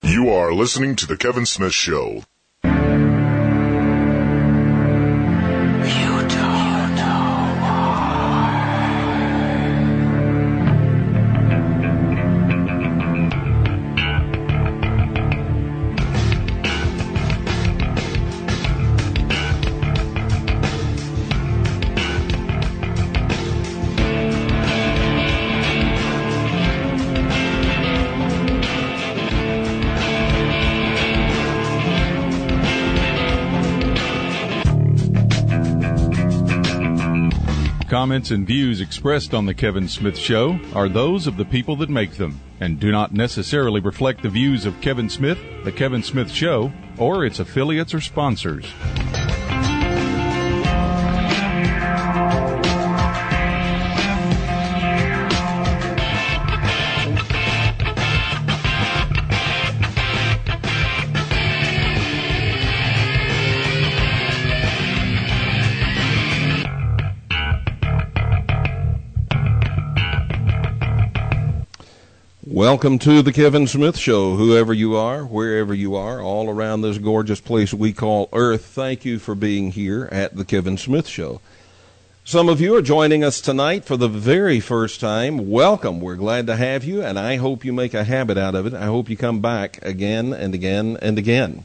You are listening to The Kevin Smith Show. Comments and views expressed on The Kevin Smith Show are those of the people that make them and do not necessarily reflect the views of Kevin Smith, The Kevin Smith Show, or its affiliates or sponsors. Welcome to the Kevin Smith Show, whoever you are, wherever you are, all around this gorgeous place we call Earth. Thank you for being here at the Kevin Smith Show. Some of you are joining us tonight for the very first time. Welcome. We're glad to have you, and I hope you make a habit out of it. I hope you come back again and again and again.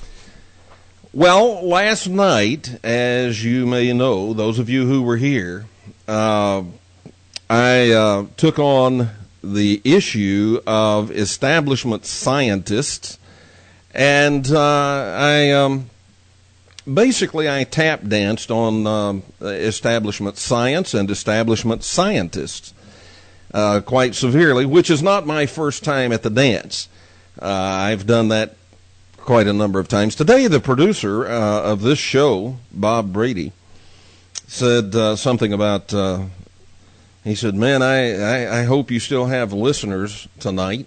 Well, last night, as you may know, those of you who were here, I took on the issue of establishment scientists, and I tap danced on establishment science and establishment scientists quite severely, which is not my first time at the dance. I've done that quite a number of times. Today, the producer of this show, Bob Brady, said something about he said, man, I hope you still have listeners tonight.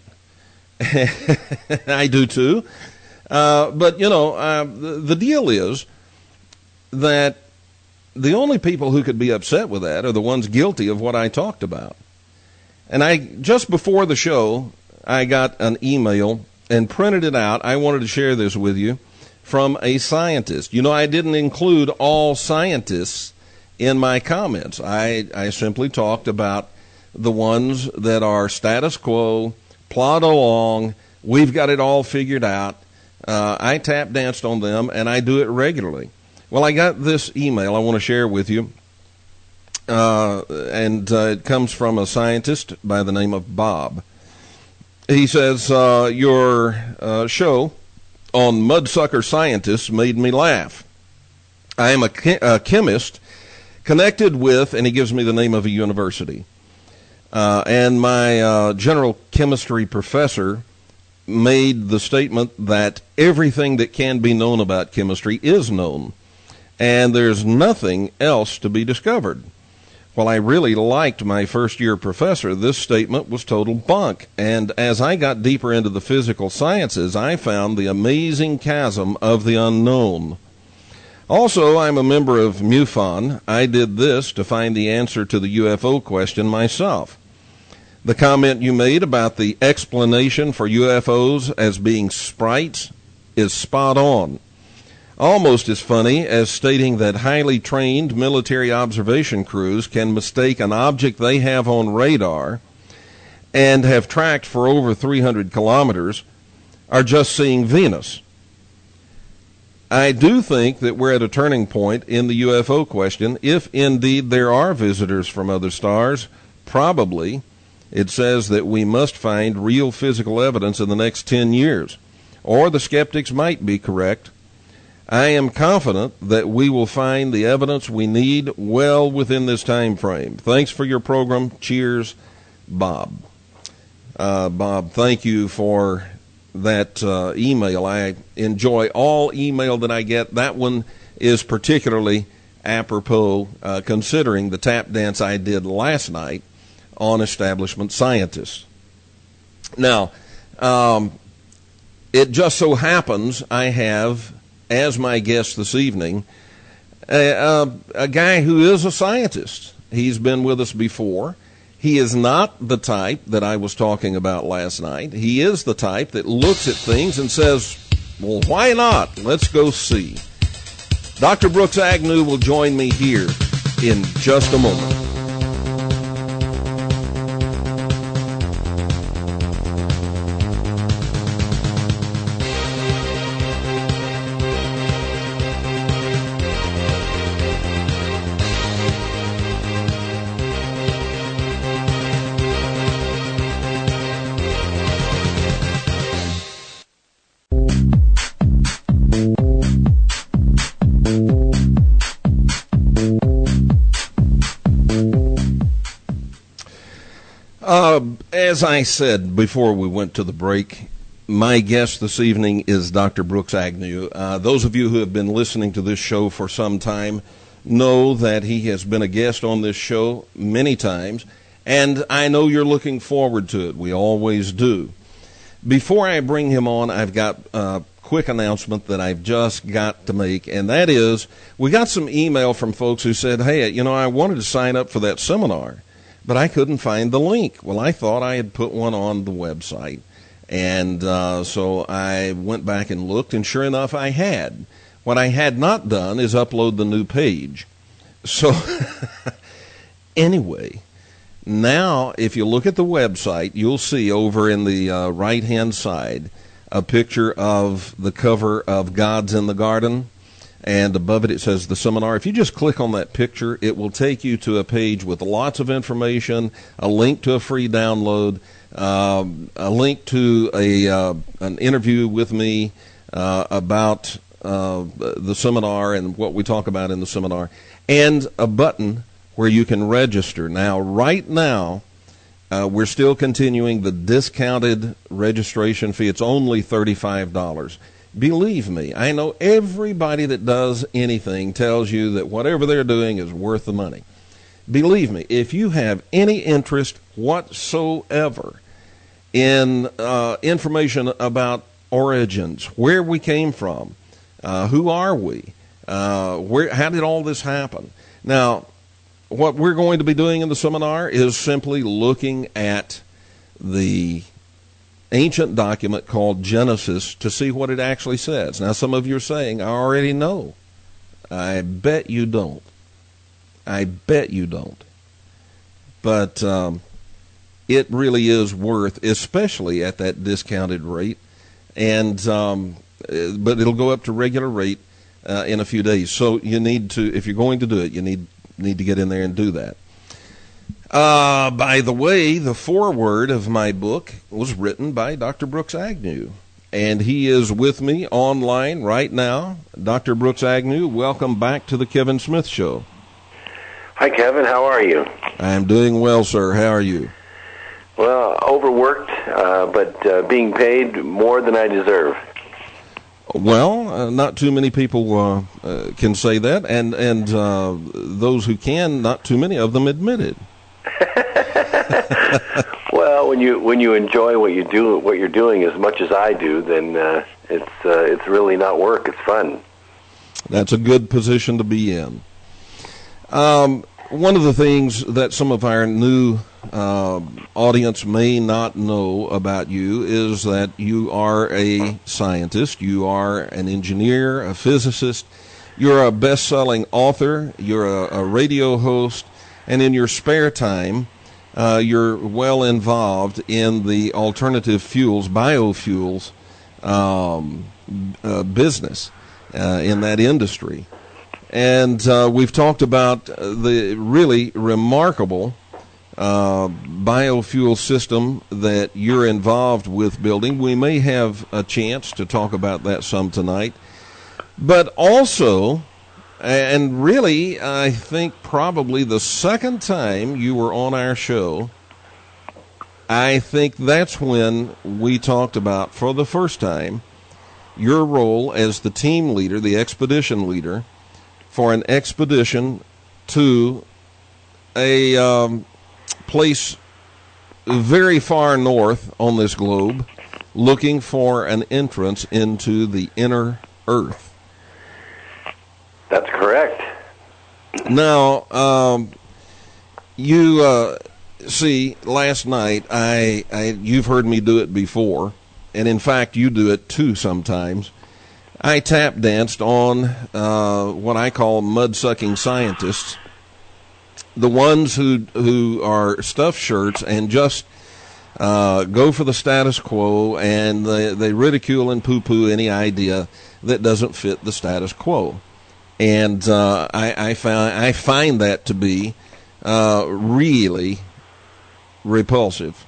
I do too. But, you know, the deal is that the only people who could be upset with that are the ones guilty of what I talked about. And just before the show, I got an email and printed it out. I wanted to share this with you from a scientist. You know, I didn't include all scientists in my comments. I simply talked about the ones that are status quo, plod along, we've got it all figured out. I tap danced on them, and I do it regularly. Well, I got this email I want to share with you, and it comes from a scientist by the name of Bob. He says, your show on Mudsucker Scientists made me laugh. I am a chemist connected with, and he gives me the name of a university. And my general chemistry professor made the statement that everything that can be known about chemistry is known, and there's nothing else to be discovered. While I really liked my first-year professor, this statement was total bunk. And as I got deeper into the physical sciences, I found the amazing chasm of the unknown. Also, I'm a member of MUFON. I did this to find the answer to the UFO question myself. The comment you made about the explanation for UFOs as being sprites is spot on. Almost as funny as stating that highly trained military observation crews can mistake an object they have on radar and have tracked for over 300 kilometers are just seeing Venus. I do think that we're at a turning point in the UFO question. If indeed there are visitors from other stars, probably it says that we must find real physical evidence in the next 10 years. Or the skeptics might be correct. I am confident that we will find the evidence we need well within this time frame. Thanks for your program. Cheers, Bob. Bob, thank you for that email. I enjoy all email that I get. That one is particularly apropos considering the tap dance I did last night on establishment scientists. Now, it just so happens I have, as my guest this evening, a guy who is a scientist. He's been with us before. He is not the type that I was talking about last night. He is the type that looks at things and says, well, why not? Let's go see. Dr. Brooks Agnew will join me here in just a moment. As I said before we went to the break, my guest this evening is Dr. Brooks Agnew. Those of you who have been listening to this show for some time know that he has been a guest on this show many times, and I know you're looking forward to it. We always do. Before I bring him on, I've got a quick announcement that I've just got to make, and that is we got some email from folks who said, hey, I wanted to sign up for that seminar, but I couldn't find the link. Well, I thought I had put one on the website, and so I went back and looked, and sure enough, I had. What I had not done is upload the new page. So anyway, now if you look at the website, you'll see over in the right-hand side a picture of the cover of God's in the Garden. And above it says the seminar. If you just click on that picture, it will take you to a page with lots of information, a link to a free download, a link to an interview with me about the seminar and what we talk about in the seminar, and a button where you can register. Now, right now, we're still continuing the discounted registration fee. It's only $35. Believe me, I know everybody that does anything tells you that whatever they're doing is worth the money. Believe me, if you have any interest whatsoever in information about origins, where we came from, who are we, how did all this happen? Now, what we're going to be doing in the seminar is simply looking at the ancient document called Genesis to see what it actually says. Now, some of you are saying, I already know. I bet you don't. I bet you don't. But it really is worth, especially at that discounted rate. And but it'll go up to regular rate in a few days. So you need to, if you're going to do it, you need to get in there and do that. By the way, the foreword of my book was written by Dr. Brooks Agnew, and he is with me online right now. Dr. Brooks Agnew, welcome back to the Kevin Smith Show. Hi, Kevin. How are you? I'm doing well, sir. How are you? Well, overworked, but being paid more than I deserve. Well, not too many people can say that, and those who can, not too many of them admit it. Well, when you enjoy what you're doing as much as I do, then it's really not work. It's fun. That's a good position to be in. One of the things that some of our new audience may not know about you is that you are a scientist, you are an engineer, a physicist, you're a best-selling author, you're a radio host, and in your spare time, you're well involved in the alternative fuels, biofuels business in that industry. And we've talked about the really remarkable biofuel system that you're involved with building. We may have a chance to talk about that some tonight. But also, and really, I think probably the second time you were on our show, I think that's when we talked about, for the first time, your role as the team leader, the expedition leader, for an expedition to a place very far north on this globe, looking for an entrance into the inner earth. That's correct. Now, you see, last night, you've heard me do it before, and in fact, you do it too sometimes. I tap danced on what I call mud-sucking scientists, the ones who are stuffed shirts and just go for the status quo, and they ridicule and poo-poo any idea that doesn't fit the status quo. And I find that to be really repulsive.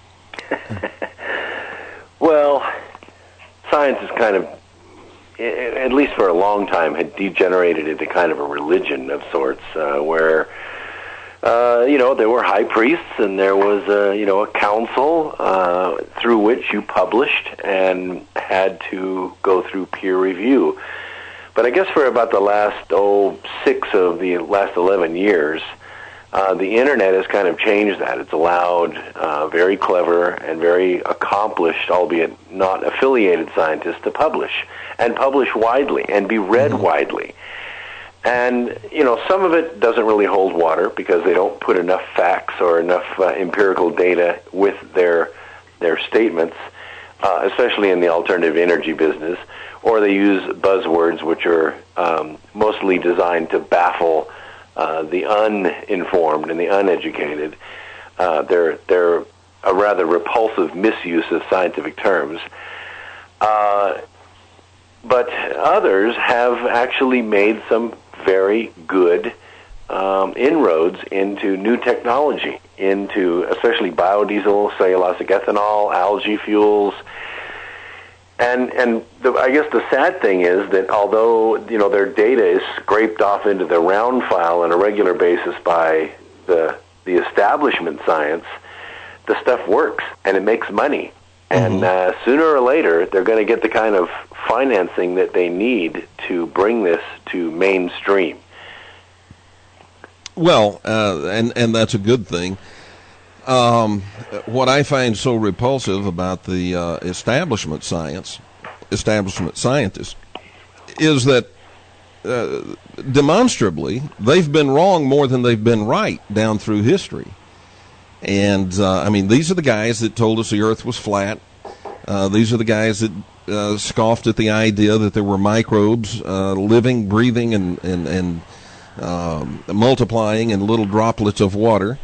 Well, science is kind of, at least for a long time, had degenerated into kind of a religion of sorts, where there were high priests and there was a council through which you published and had to go through peer review. But I guess for about the last 6 of the last 11 years, the internet has kind of changed that. It's allowed very clever and very accomplished, albeit not affiliated scientists to publish, and publish widely and be read widely. And, some of it doesn't really hold water because they don't put enough facts or enough empirical data with their statements, especially in the alternative energy business, or they use buzzwords which are mostly designed to baffle the uninformed and the uneducated. They're a rather repulsive misuse of scientific terms. But others have actually made some very good inroads into new technology, into especially biodiesel, cellulosic ethanol, algae fuels. And I guess the sad thing is that although their data is scraped off into the round file on a regular basis by the establishment science, the stuff works and it makes money. And sooner or later, they're going to get the kind of financing that they need to bring this to mainstream. Well, and that's a good thing. What I find so repulsive about the establishment scientists, is that demonstrably they've been wrong more than they've been right down through history. And, these are the guys that told us the earth was flat. These are the guys that scoffed at the idea that there were microbes living, breathing, and multiplying in little droplets of water.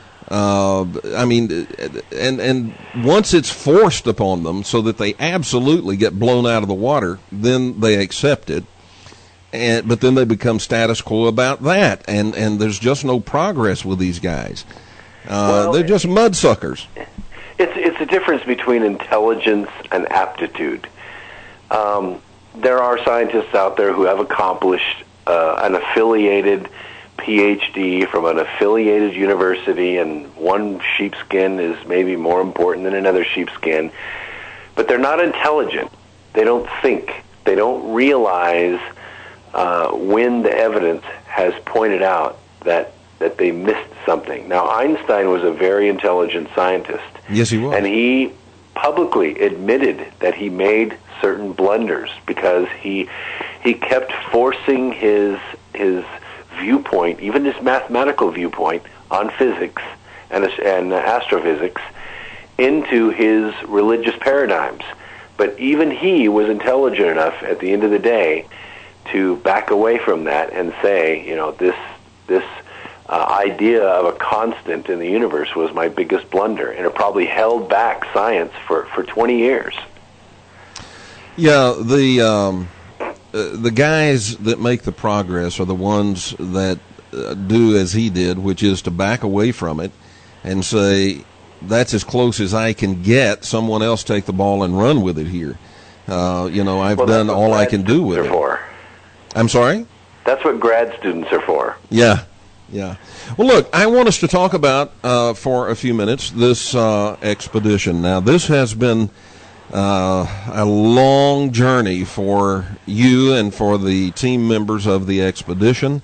And once it's forced upon them so that they absolutely get blown out of the water, then they accept it. But then they become status quo about that. And there's just no progress with these guys. They're just mudsuckers. It's a difference between intelligence and aptitude. There are scientists out there who have accomplished an affiliated PhD from an affiliated university, and one sheepskin is maybe more important than another sheepskin, but they're not intelligent. They don't think. They don't realize when the evidence has pointed out that they missed something. Now, Einstein was a very intelligent scientist. Yes, he was. And he publicly admitted that he made certain blunders because he kept forcing his viewpoint, even his mathematical viewpoint on physics and astrophysics, into his religious paradigms. But even he was intelligent enough at the end of the day to back away from that and say, this idea of a constant in the universe was my biggest blunder, and it probably held back science for 20 years. Yeah, the guys that make the progress are the ones that do as he did, which is to back away from it and say, that's as close as I can get. Someone else take the ball and run with it here. I've done all I can do with it. For. I'm sorry? That's what grad students are for. Yeah. Well, look, I want us to talk about, for a few minutes, this expedition. Now, this has been a long journey for you and for the team members of the expedition.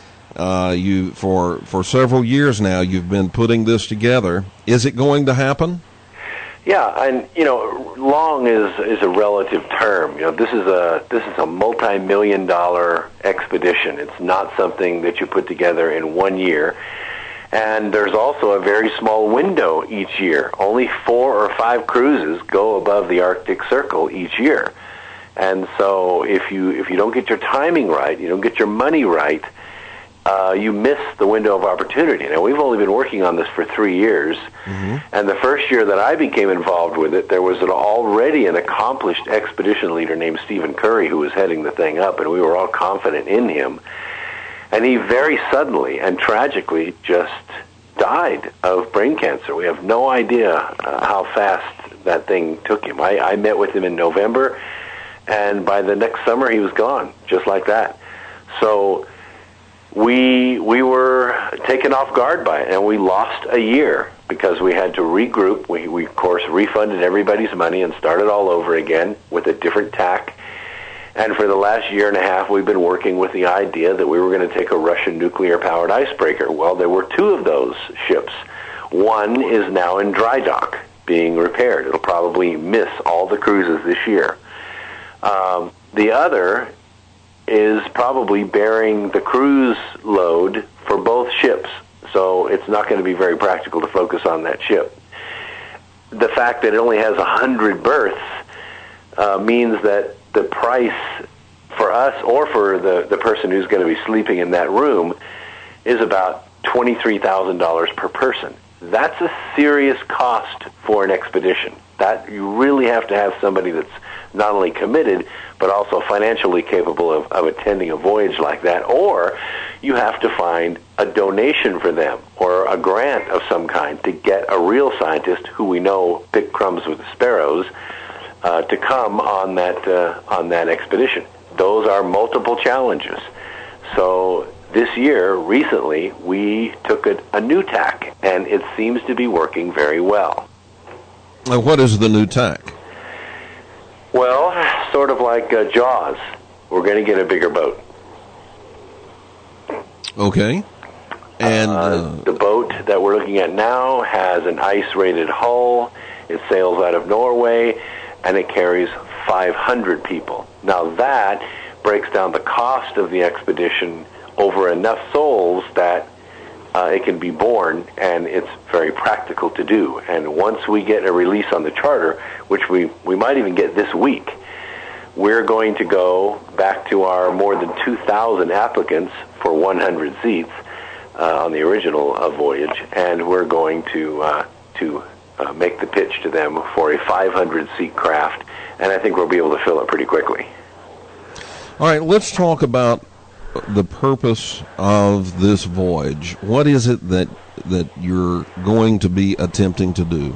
For several years now, you've been putting this together. Is it going to happen? Yeah, and long is a relative term. This is a multi-million-dollar expedition. It's not something that you put together in 1 year. And there's also a very small window each year. Only 4 or 5 cruises go above the Arctic Circle each year. And so if you don't get your timing right, you don't get your money right, you miss the window of opportunity. Now, we've only been working on this for 3 years, and the first year that I became involved with it, there was already an accomplished expedition leader named Stephen Curry who was heading the thing up, and we were all confident in him. And he very suddenly and tragically just died of brain cancer. We have no idea how fast that thing took him. I met with him in November, and by the next summer he was gone, just like that. So we were taken off guard by it, and we lost a year because we had to regroup. We of course, refunded everybody's money and started all over again with a different tack. And for the last year and a half, we've been working with the idea that we were going to take a Russian nuclear-powered icebreaker. Well, there were 2 of those ships. One is now in dry dock, being repaired. It'll probably miss all the cruises this year. The other is probably bearing the cruise load for both ships, so it's not going to be very practical to focus on that ship. The fact that it only has 100 berths means that the price for us or for the person who's going to be sleeping in that room is about $23,000 per person. That's a serious cost for an expedition. That you really have to have somebody that's not only committed, but also financially capable of attending a voyage like that, or you have to find a donation for them or a grant of some kind to get a real scientist who we know picked crumbs with the sparrows to come on that expedition. Those are multiple challenges. So this year, recently, we took a new tack, and it seems to be working very well. Now, what is the new tack? Well, sort of like Jaws. We're going to get a bigger boat. Okay. And the boat that we're looking at now has an ice-rated hull. It sails out of Norway, and it carries 500 people. Now, that breaks down the cost of the expedition over enough souls that it can be borne, and it's very practical to do. And once we get a release on the charter, which we might even get this week, we're going to go back to our more than 2,000 applicants for 100 seats on the original voyage, and we're going to make the pitch to them for a 500-seat craft, and I think we'll be able to fill it pretty quickly. All right, let's talk about the purpose of this voyage. What is it that you're going to be attempting to do?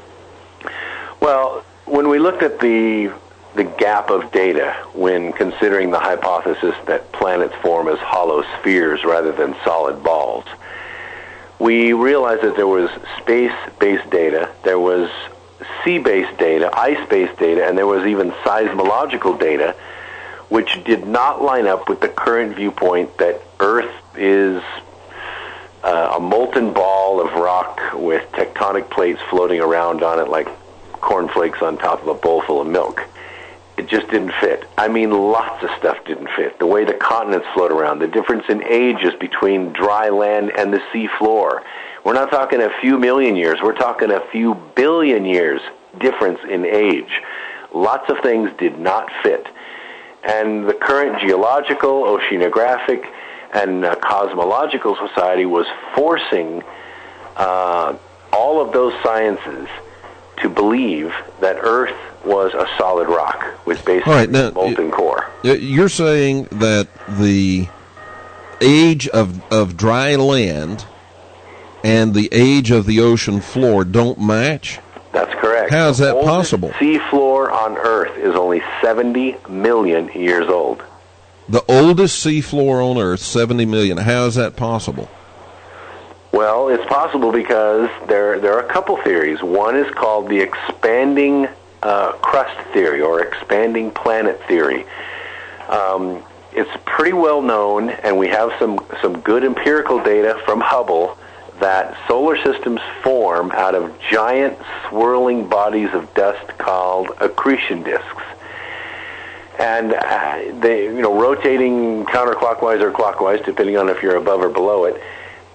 Well, when we looked at the gap of data when considering the hypothesis that planets form as hollow spheres rather than solid balls, we realized that there was space-based data, there was sea-based data, ice-based data, and there was even seismological data, which did not line up with the current viewpoint that Earth is a molten ball of rock with tectonic plates floating around on it like cornflakes on top of a bowl full of milk. It just didn't fit. I mean, lots of stuff didn't fit. The way the continents float around, the difference in ages between dry land and the sea floor. We're not talking a few million years. We're talking a few billion years difference in age. Lots of things did not fit. And the current geological, oceanographic, and cosmological society was forcing all of those sciences to believe that Earth was a solid rock with basically a molten core. You're saying that the age of dry land and the age of the ocean floor don't match? That's correct. How is that possible? The sea floor on Earth is only 70 million years old. The oldest sea floor on Earth, 70 million. How is that possible? Well, it's possible because there are a couple theories. One is called the expanding crust theory or expanding planet theory. It's pretty well known, and we have some good empirical data from Hubble that solar systems form out of giant swirling bodies of dust called accretion disks. And they, rotating counterclockwise or clockwise, depending on if you're above or below it,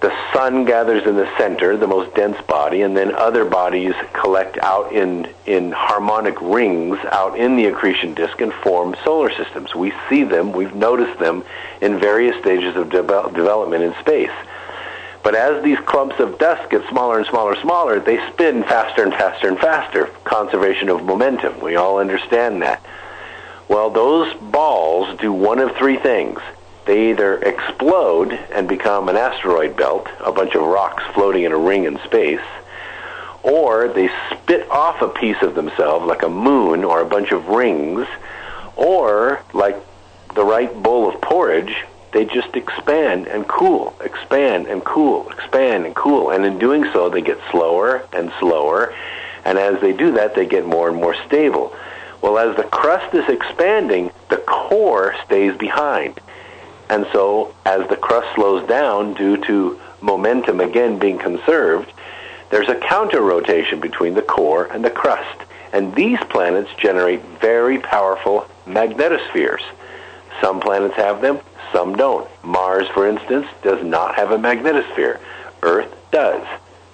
the sun gathers in the center, the most dense body, and then other bodies collect out in harmonic rings out in the accretion disk and form solar systems. We see them, we've noticed them in various stages of development in space. But as these clumps of dust get smaller and smaller and smaller, they spin faster and faster and faster. Conservation of momentum, we all understand that. Well, those balls do one of three things. They either explode and become an asteroid belt, a bunch of rocks floating in a ring in space, or they spit off a piece of themselves, like a moon or a bunch of rings, or, like the right bowl of porridge, they just expand and cool, expand and cool, expand and cool. And in doing so, they get slower and slower, and as they do that, they get more and more stable. Well, as the crust is expanding, the core stays behind. And so, as the crust slows down due to momentum again being conserved, there's a counter-rotation between the core and the crust. And these planets generate very powerful magnetospheres. Some planets have them, some don't. Mars, for instance, does not have a magnetosphere. Earth does.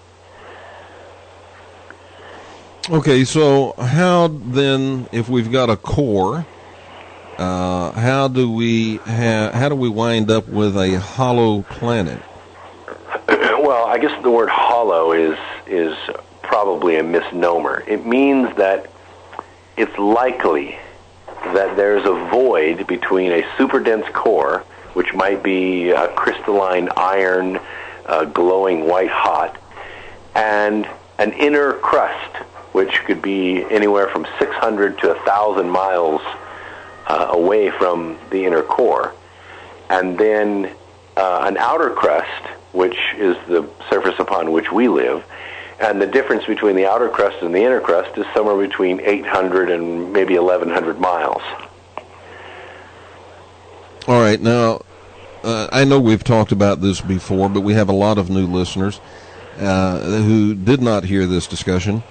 Okay, so how then, if we've got a core, how do we wind up with a hollow planet? Well, I guess the word hollow is probably a misnomer. It means that it's likely that there's a void between a superdense core, which might be a crystalline iron, glowing white hot, and an inner crust, which could be anywhere from 600 to 1,000 miles away from the inner core, and then an outer crust, which is the surface upon which we live, and the difference between the outer crust and the inner crust is somewhere between 800 and maybe 1,100 miles. All right, now, I know we've talked about this before, but we have a lot of new listeners who did not hear this discussion.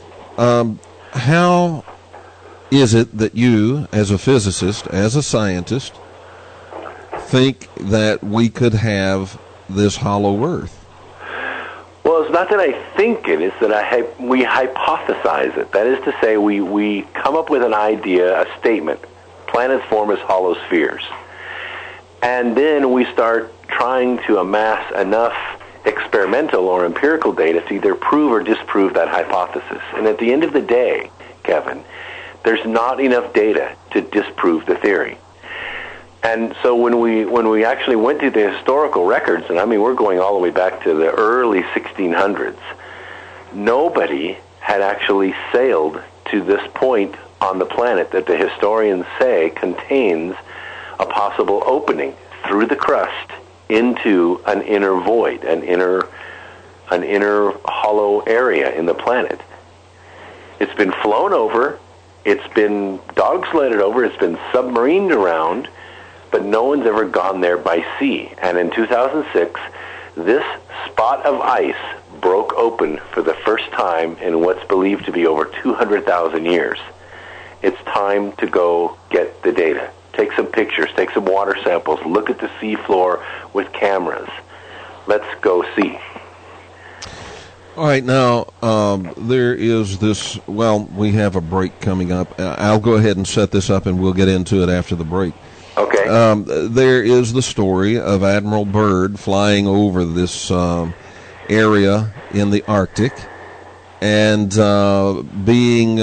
How is it that you, as a physicist, as a scientist, think that we could have this hollow Earth? Well, it's not that I think it, it's that we hypothesize it. That is to say, we come up with an idea, a statement. Planets form as hollow spheres. And then we start trying to amass enough experimental or empirical data to either prove or disprove that hypothesis. And at the end of the day, Kevin, there's not enough data to disprove the theory. And so when we actually went through the historical records, and I mean we're going all the way back to the early 1600s, nobody had actually sailed to this point on the planet that the historians say contains a possible opening through the crust into an inner void, an inner hollow area in the planet. It's been flown over, it's been dog-sledded over, it's been submarined around, but no one's ever gone there by sea. And in 2006, this spot of ice broke open for the first time in what's believed to be over 200,000 years. It's time to go get the data. Take some pictures, take some water samples, look at the sea floor with cameras. Let's go see. All right, now, there is this, well, we have a break coming up. I'll go ahead and set this up, and we'll get into it after the break. Okay. There is the story of Admiral Byrd flying over this area in the Arctic and being,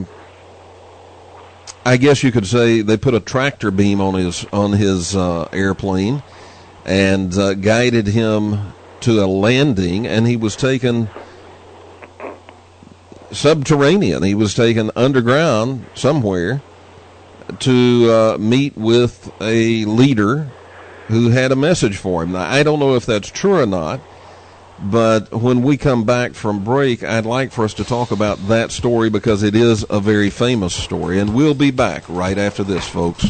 I guess you could say, they put a tractor beam on his airplane and guided him to a landing, and he was taken subterranean. He was taken underground somewhere to meet with a leader who had a message for him. Now, I don't know if that's true or not, but when we come back from break, I'd like for us to talk about that story because it is a very famous story. And we'll be back right after this, folks.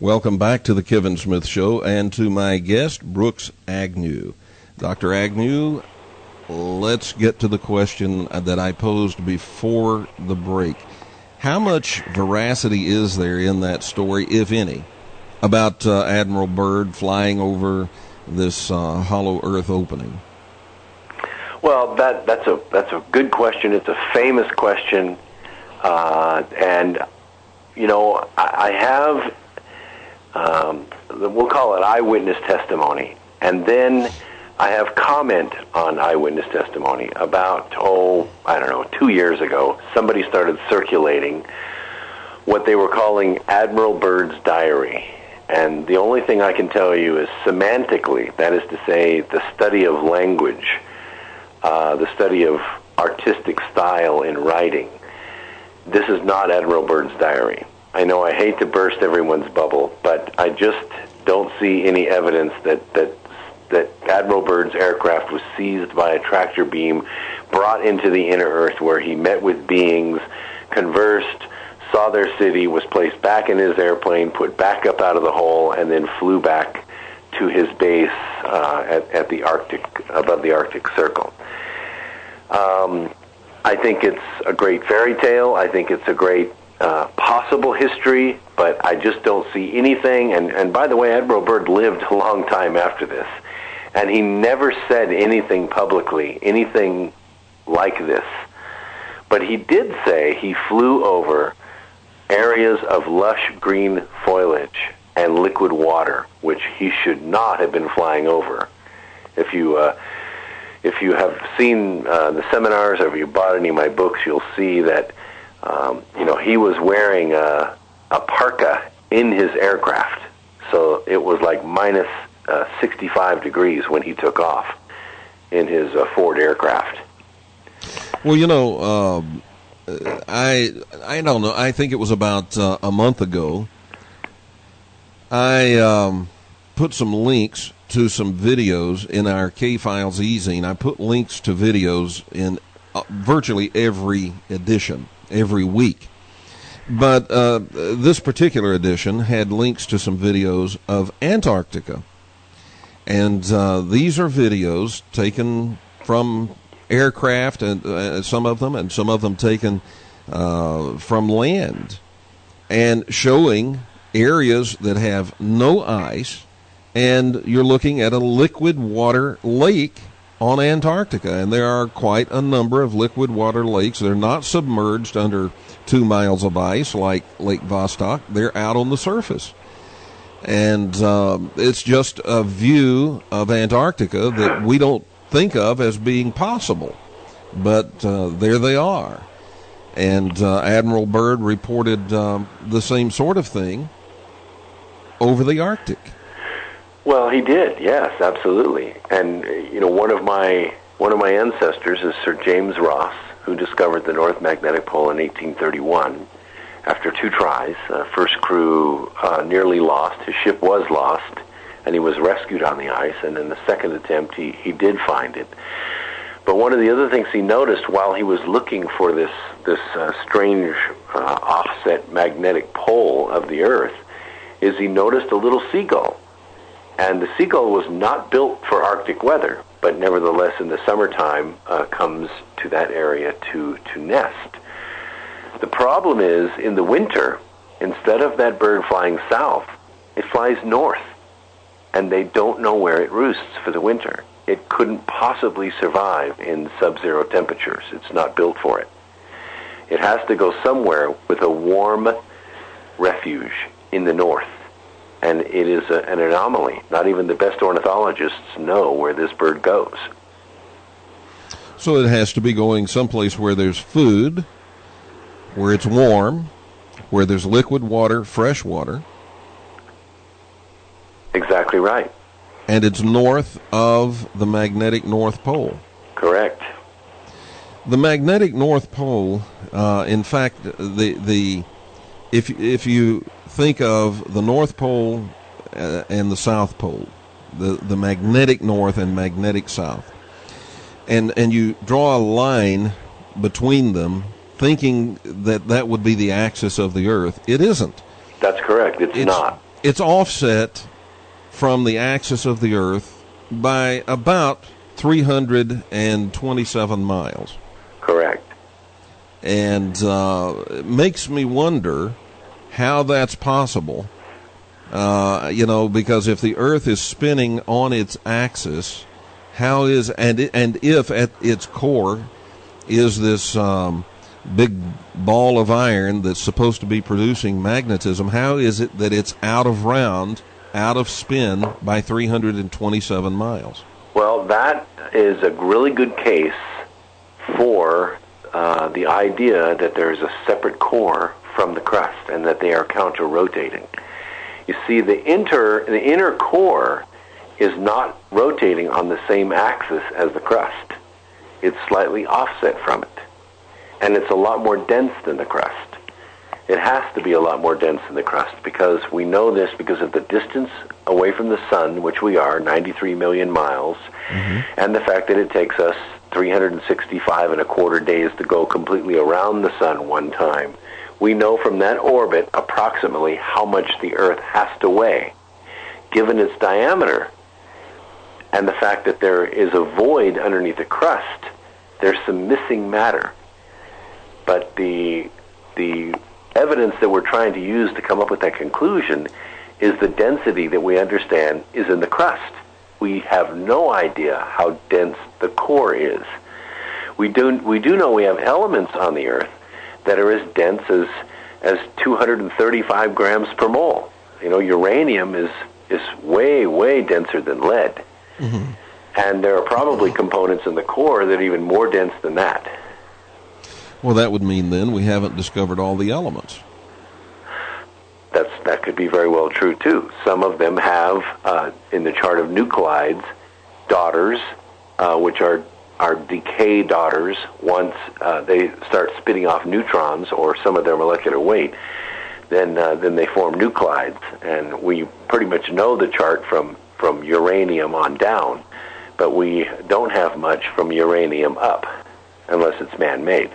Welcome back to the Kevin Smith Show and to my guest, Brooks Agnew. Dr. Agnew, let's get to the question that I posed before the break. How much veracity is there in that story, if any, about Admiral Byrd flying over this hollow earth opening? Well, that's a good question. It's a famous question, and I have we'll call it eyewitness testimony, and then I have comment on eyewitness testimony. About 2 years ago, somebody started circulating what they were calling Admiral Byrd's diary. And the only thing I can tell you is semantically, that is to say, the study of language, the study of artistic style in writing. This is not Admiral Byrd's diary. I know I hate to burst everyone's bubble, but I just don't see any evidence that Admiral Byrd's aircraft was seized by a tractor beam, brought into the inner earth where he met with beings, conversed, saw their city, was placed back in his airplane, put back up out of the hole, and then flew back to his base at the Arctic, above the Arctic Circle. I think it's a great fairy tale. I think it's a great possible history, but I just don't see anything. And by the way, Admiral Byrd lived a long time after this, and he never said anything publicly, anything like this. But he did say he flew over areas of lush green foliage and liquid water, which he should not have been flying over. If you have seen the seminars or if you bought any of my books, you'll see that he was wearing a parka in his aircraft, so it was like minus 65 degrees when he took off in his Ford aircraft. Well, I don't know. I think it was about a month ago. I put some links to some videos in our K-Files e-zine. I put links to videos in virtually every edition, every week. But this particular edition had links to some videos of Antarctica. And these are videos taken from aircraft, and some of them taken from land, and showing areas that have no ice, and you're looking at a liquid water lake on Antarctica, and there are quite a number of liquid water lakes. They're not submerged under 2 miles of ice like Lake Vostok. They're out on the surface. And it's just a view of Antarctica that we don't think of as being possible. But there they are. And Admiral Byrd reported the same sort of thing over the Arctic. Well, he did, yes, absolutely. And one of my ancestors is Sir James Ross, who discovered the North Magnetic Pole in 1831 after 2 tries. First crew nearly lost. His ship was lost, and he was rescued on the ice. And in the second attempt, he did find it. But one of the other things he noticed while he was looking for this strange offset magnetic pole of the Earth is he noticed a little seagull. And the seagull was not built for Arctic weather, but nevertheless in the summertime comes to that area to nest. The problem is, in the winter, instead of that bird flying south, it flies north, and they don't know where it roosts for the winter. It couldn't possibly survive in sub-zero temperatures. It's not built for it. It has to go somewhere with a warm refuge in the north. And it is an anomaly. Not even the best ornithologists know where this bird goes. So it has to be going someplace where there's food, where it's warm, where there's liquid water, fresh water. Exactly right. And it's north of the magnetic North Pole. Correct. The magnetic North Pole, in fact, if you think of the North Pole and the South Pole, the magnetic North and magnetic South, and you draw a line between them, thinking that would be the axis of the Earth. It isn't. That's correct. It's not. it's offset from the axis of the Earth by about 327 miles. Correct. And it makes me wonder how that's possible. Because if the Earth is spinning on its axis, how is and if at its core is this big ball of iron that's supposed to be producing magnetism, how is it that it's out of spin by 327 miles? Well, that is a really good case for the idea that there's a separate core from the crust and that they are counter-rotating. You see, the inner core is not rotating on the same axis as the crust. It's slightly offset from it. And it's a lot more dense than the crust. It has to be a lot more dense than the crust because we know this because of the distance away from the sun, which we are, 93 million miles, and the fact that it takes us 365 and a quarter days to go completely around the sun one time. We know from that orbit approximately how much the Earth has to weigh, given its diameter. And the fact that there is a void underneath the crust, there's some missing matter. But the evidence that we're trying to use to come up with that conclusion is the density that we understand is in the crust. We have no idea how dense the core is. We do know we have elements on the Earth that are as dense as 235 grams per mole. Uranium is way, way denser than lead. And there are probably components in the core that are even more dense than that. Well, that would mean then we haven't discovered all the elements. That could be very well true, too. Some of them have, in the chart of nuclides, daughters, which are decay daughters once they start spitting off neutrons or some of their molecular weight. Then they form nuclides. And we pretty much know the chart from uranium on down, but we don't have much from uranium up, unless it's man-made.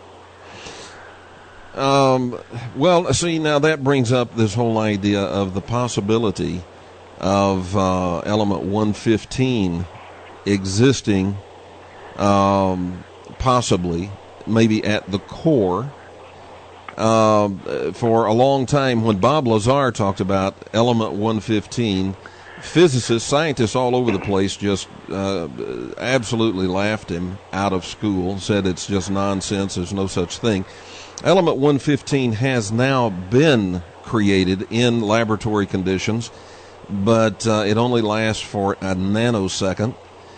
Well, see, now that brings up this whole idea of the possibility of element 115 existing, possibly, maybe at the core. For a long time, when Bob Lazar talked about element 115, physicists, scientists all over the place just absolutely laughed him out of school, said it's just nonsense, there's no such thing. Element 115 has now been created in laboratory conditions, but it only lasts for a nanosecond.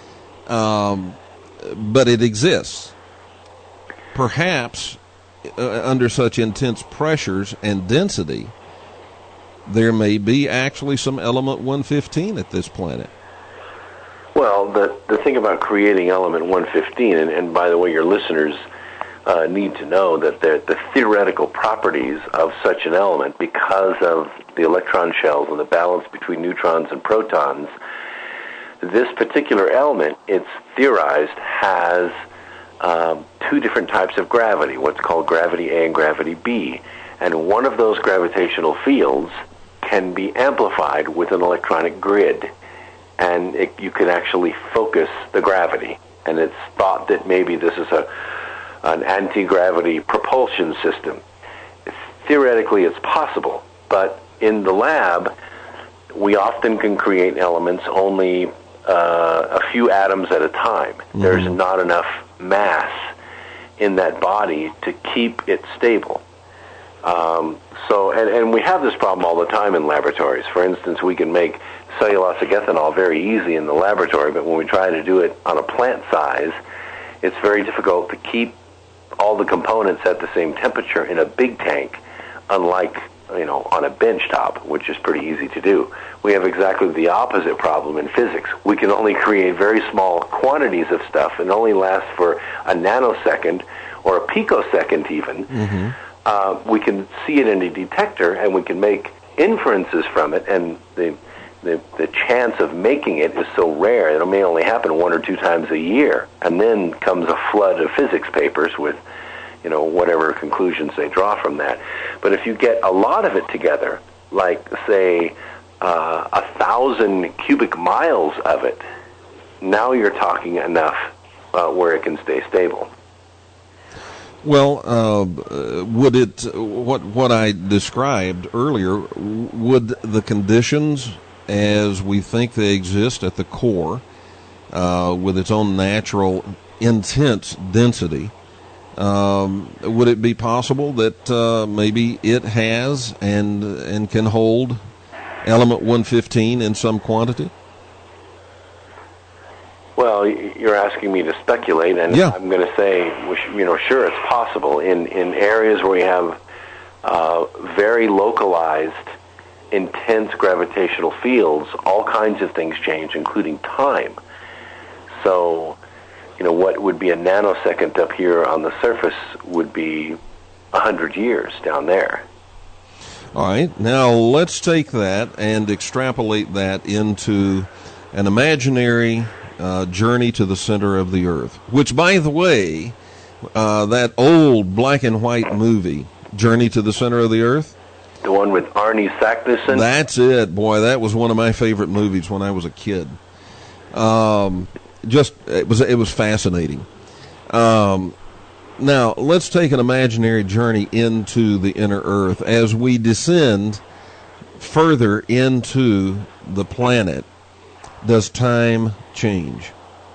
But it exists. Perhaps under such intense pressures and density, there may be actually some element 115 at this planet. Well, the thing about creating element 115, and by the way, your listeners need to know that the theoretical properties of such an element, because of the electron shells and the balance between neutrons and protons, this particular element, it's theorized, has two different types of gravity, what's called gravity A and gravity B. And one of those gravitational fields can be amplified with an electronic grid. And you can actually focus the gravity. And it's thought that maybe this is an anti-gravity propulsion system. Theoretically, it's possible. But in the lab, we often can create elements only a few atoms at a time. Mm-hmm. There's not enough mass in that body to keep it stable. And we have this problem all the time in laboratories. For instance, we can make cellulosic ethanol very easy in the laboratory, but when we try to do it on a plant size, it's very difficult to keep all the components at the same temperature in a big tank, unlike on a bench top, which is pretty easy to do. We have exactly the opposite problem in physics. We can only create very small quantities of stuff and only last for a nanosecond or a picosecond even. Mm-hmm. We can see it in a detector, and we can make inferences from it, and the chance of making it is so rare that it may only happen 1 or 2 times a year. And then comes a flood of physics papers with whatever conclusions they draw from that. But if you get a lot of it together, like, say, 1,000 cubic miles of it, now you're talking enough where it can stay stable. Well, would it, what I described earlier, would the conditions as we think they exist at the core, with its own natural, intense density, would it be possible that maybe it has and can hold element 115 in some quantity? Well, you're asking me to speculate, and yeah. I'm going to say, sure, it's possible. In areas where we have very localized, intense gravitational fields, all kinds of things change, including time. So, what would be a nanosecond up here on the surface would be 100 years down there. All right. Now, let's take that and extrapolate that into an imaginary journey to the center of the Earth, which, by the way, that old black and white movie, Journey to the Center of the Earth, the one with Arnie Saknussemm. That's it, boy. That was one of my favorite movies when I was a kid. It was fascinating. Now let's take an imaginary journey into the inner Earth as we descend further into the planet. Does time change?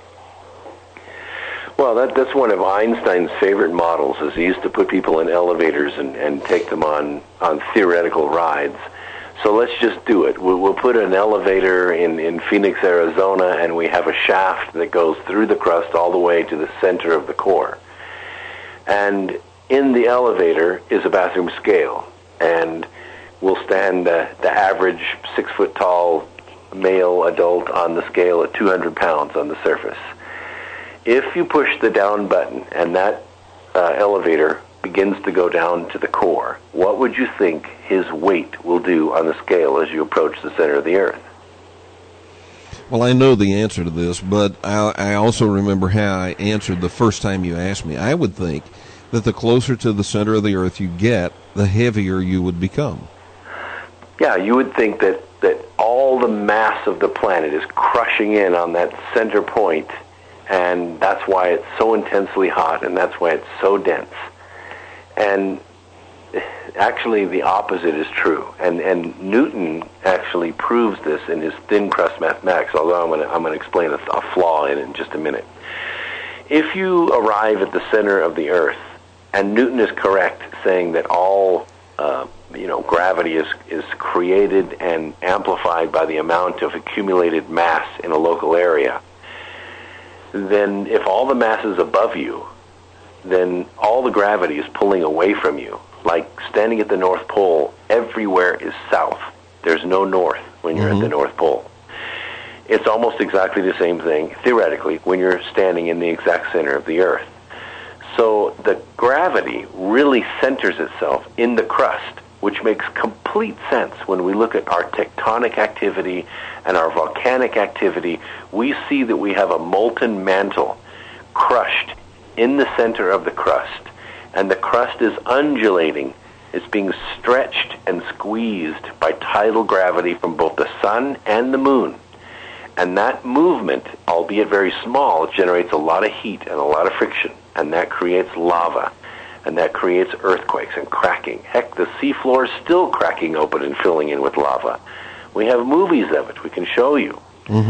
Well, that's one of Einstein's favorite models, is he used to put people in elevators and take them on theoretical rides. So let's just do it. We'll put an elevator in Phoenix, Arizona, and we have a shaft that goes through the crust all the way to the center of the core. And in the elevator is a bathroom scale, and we'll stand the average 6-foot-tall male adult on the scale at 200 pounds on the surface. If you push the down button and that elevator begins to go down to the core, what would you think his weight will do on the scale as you approach the center of the Earth? Well, I know the answer to this, but I also remember how I answered the first time you asked me. I would think that the closer to the center of the Earth you get, the heavier you would become. Yeah, you would think that all the mass of the planet is crushing in on that center point, and that's why it's so intensely hot, and that's why it's so dense. And actually, the opposite is true. And Newton actually proves this in his thin crust mathematics, although I'm going to explain a flaw in it in just a minute. If you arrive at the center of the Earth, and Newton is correct saying that all gravity is created and amplified by the amount of accumulated mass in a local area, then if all the mass is above you, then all the gravity is pulling away from you. Like standing at the North Pole, everywhere is south. There's no north when you're at the North Pole. It's almost exactly the same thing, theoretically, when you're standing in the exact center of the Earth. So the gravity really centers itself in the crust, which makes complete sense when we look at our tectonic activity and our volcanic activity. We see that we have a molten mantle crushed in the center of the crust, and the crust is undulating. It's being stretched and squeezed by tidal gravity from both the sun and the moon. And that movement, albeit very small, generates a lot of heat and a lot of friction, and that creates lava, and that creates earthquakes and cracking. Heck, the seafloor is still cracking open and filling in with lava. We have movies of it we can show you.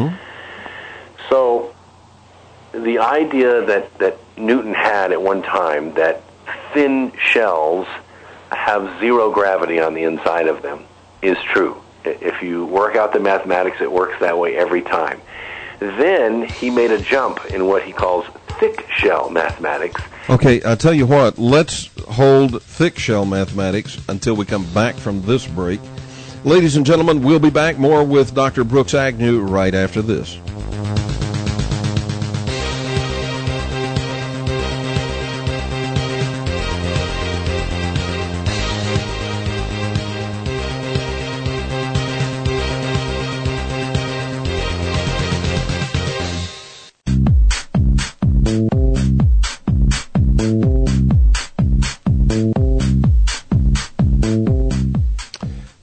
So the idea that Newton had at one time, that thin shells have zero gravity on the inside of them, is true. If you work out the mathematics, it works that way every time. Then he made a jump in what he calls thick shell mathematics. Okay, I'll tell you what, let's hold thick shell mathematics until we come back from this break. Ladies and gentlemen, we'll be back more with Dr. Brooks Agnew right after this.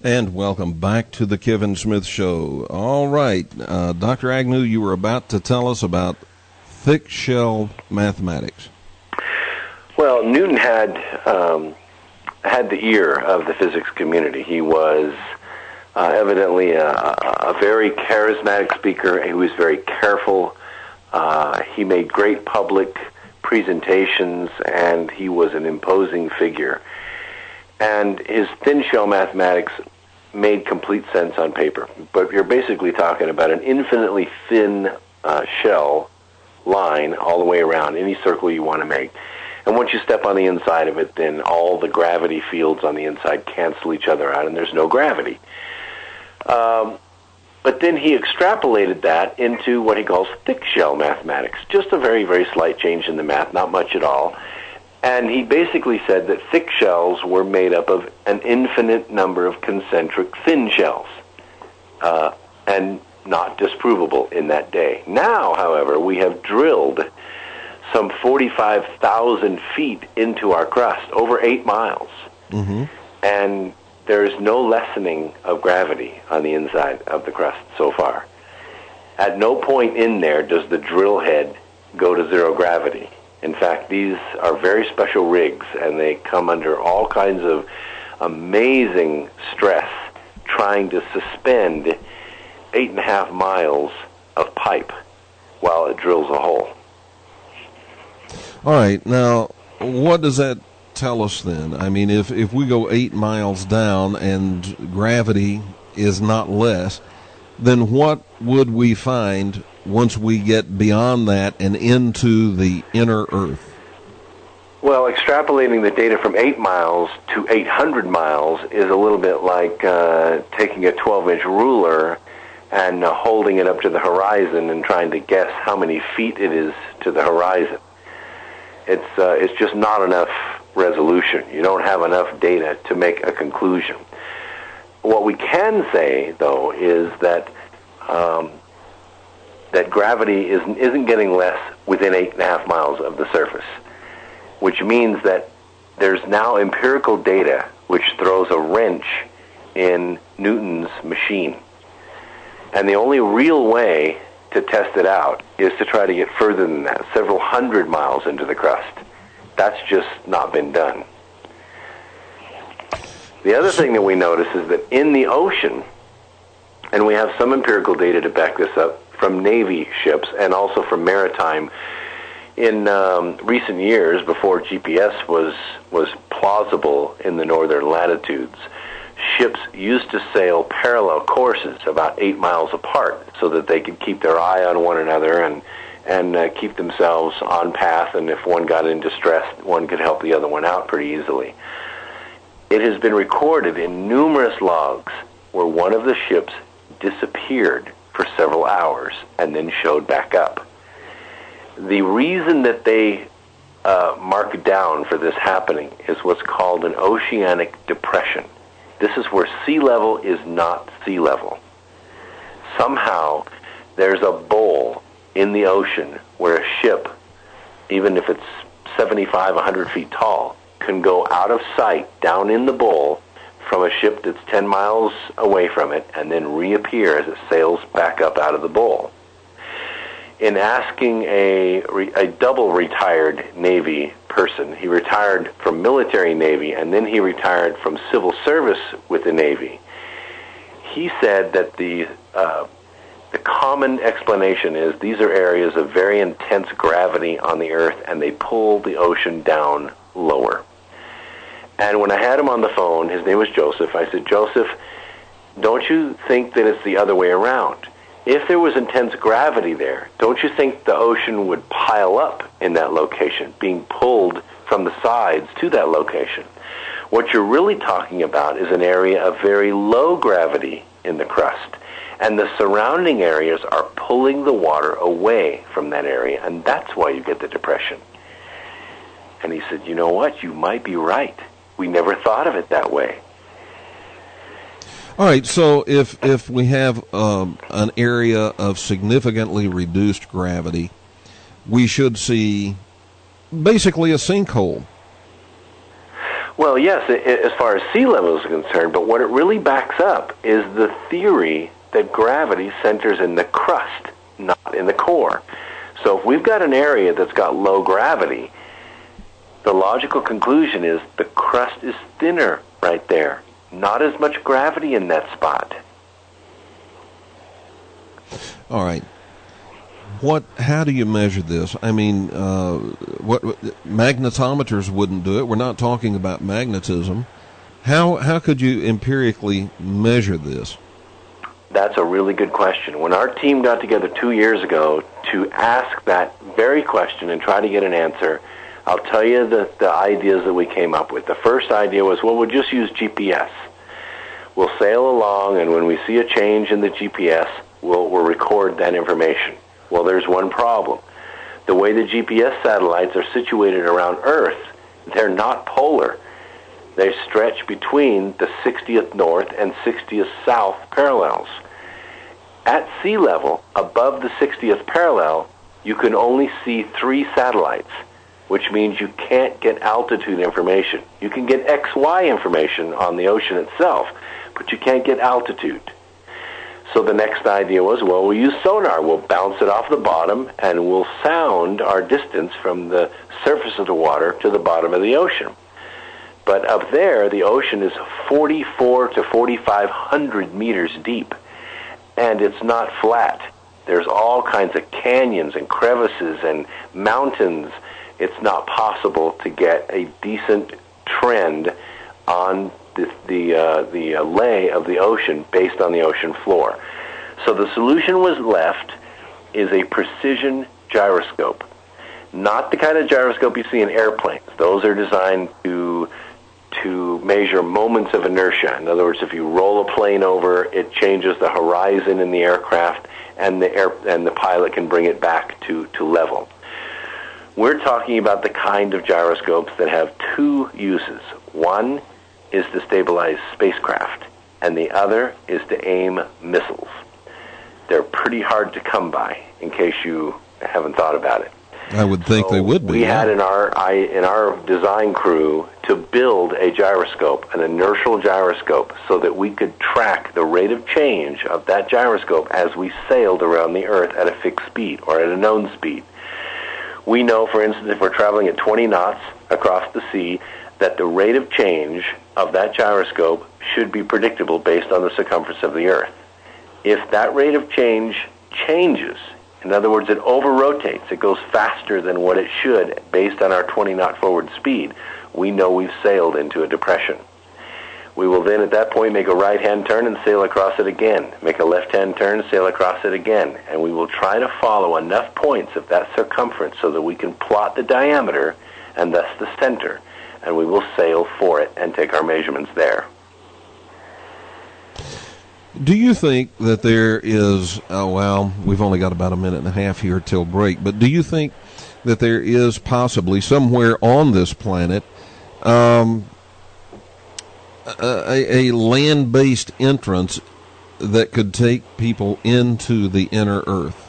And welcome back to the Kevin Smith Show. All right, Dr. Agnew, you were about to tell us about thick shell mathematics. Well, Newton had the ear of the physics community. He was evidently a very charismatic speaker. He was very careful. He made great public presentations, and he was an imposing figure. And his thin shell mathematics made complete sense on paper. But you're basically talking about an infinitely thin shell line all the way around any circle you want to make. And once you step on the inside of it, then all the gravity fields on the inside cancel each other out, and there's no gravity. But then he extrapolated that into what he calls thick shell mathematics. Just a very, very slight change in the math, not much at all. And he basically said that thick shells were made up of an infinite number of concentric thin shells, and not disprovable in that day. Now, however, we have drilled some 45,000 feet into our crust, over 8 miles. Mm-hmm. And there's no lessening of gravity on the inside of the crust so far. At no point in there does the drill head go to zero gravity. In fact, these are very special rigs, and they come under all kinds of amazing stress trying to suspend 8.5 miles of pipe while it drills a hole. All right. Now, what does that tell us then? I mean, if we go 8 miles down and gravity is not less, then what would we find once we get beyond that and into the inner Earth? Well, extrapolating the data from 8 miles to 800 miles is a little bit like taking a 12-inch ruler and holding it up to the horizon and trying to guess how many feet it is to the horizon. It's just not enough resolution. You don't have enough data to make a conclusion. What we can say, though, is that that gravity isn't getting less within 8.5 miles of the surface, which means that there's now empirical data which throws a wrench in Newton's machine. And the only real way to test it out is to try to get further than that, several hundred miles into the crust. That's just not been done. The other thing that we notice is that in the ocean, and we have some empirical data to back this up from Navy ships and also from maritime, in recent years, before GPS was plausible in the northern latitudes, ships used to sail parallel courses about 8 miles apart so that they could keep their eye on one another and keep themselves on path, and if one got in distress, one could help the other one out pretty easily. It has been recorded in numerous logs where one of the ships disappeared for several hours and then showed back up. The reason that they mark down for this happening is what's called an oceanic depression. This is where sea level is not sea level. Somehow there's a bowl in the ocean where a ship, even if it's 75, 100 feet tall, can go out of sight down in the bowl from a ship that's 10 miles away from it and then reappear as it sails back up out of the bowl. In asking a double retired Navy person, he retired from military Navy and then he retired from civil service with the Navy, he said that the common explanation is these are areas of very intense gravity on the Earth and they pull the ocean down lower. And when I had him on the phone, his name was Joseph, I said, Joseph, don't you think that it's the other way around? If there was intense gravity there, don't you think the ocean would pile up in that location, being pulled from the sides to that location? What you're really talking about is an area of very low gravity in the crust, and the surrounding areas are pulling the water away from that area, and that's why you get the depression. And he said, you know what, you might be right. We never thought of it that way. All right, so if we have an area of significantly reduced gravity, we should see basically a sinkhole. Well, yes, as far as sea level is concerned, but what it really backs up is the theory that gravity centers in the crust, not in the core. So if we've got an area that's got low gravity, the logical conclusion is the crust is thinner right there. Not as much gravity in that spot. All right. How do you measure this? I mean, what magnetometers wouldn't do it. We're not talking about magnetism. How could you empirically measure this? That's a really good question. When our team got together 2 years ago to ask that very question and try to get an answer, I'll tell you the ideas that we came up with. The first idea was, well, we'll just use GPS. We'll sail along, and when we see a change in the GPS, we'll record that information. Well, there's one problem. The way the GPS satellites are situated around Earth, they're not polar. They stretch between the 60th north and 60th south parallels. At sea level, above the 60th parallel, you can only see 3 satellites, which means you can't get altitude information. You can get XY information on the ocean itself, but you can't get altitude. So the next idea was, well, we'll use sonar. We'll bounce it off the bottom, and we'll sound our distance from the surface of the water to the bottom of the ocean. But up there, the ocean is 4,400 to 4,500 meters deep, and it's not flat. There's all kinds of canyons and crevices and mountains. It's not possible to get a decent trend on the lay of the ocean based on the ocean floor. So the solution was left is a precision gyroscope. Not the kind of gyroscope you see in airplanes. Those are designed to measure moments of inertia. In other words, if you roll a plane over, it changes the horizon in the aircraft, and the pilot can bring it back to level. We're talking about the kind of gyroscopes that have 2 uses. One is to stabilize spacecraft, and the other is to aim missiles. They're pretty hard to come by, in case you haven't thought about it. I would think they would be. We had in our design crew to build a gyroscope, an inertial gyroscope, so that we could track the rate of change of that gyroscope as we sailed around the Earth at a fixed speed or at a known speed. We know, for instance, if we're traveling at 20 knots across the sea, that the rate of change of that gyroscope should be predictable based on the circumference of the Earth. If that rate of change changes, in other words, it over-rotates, it goes faster than what it should based on our 20-knot forward speed, we know we've sailed into a depression. We will then at that point make a right-hand turn and sail across it again, make a left-hand turn, sail across it again, and we will try to follow enough points of that circumference so that we can plot the diameter and thus the center, and we will sail for it and take our measurements there. Do you think that there is, we've only got about a minute and a half here till break, but do you think that there is possibly somewhere on this planet a land-based entrance that could take people into the inner Earth?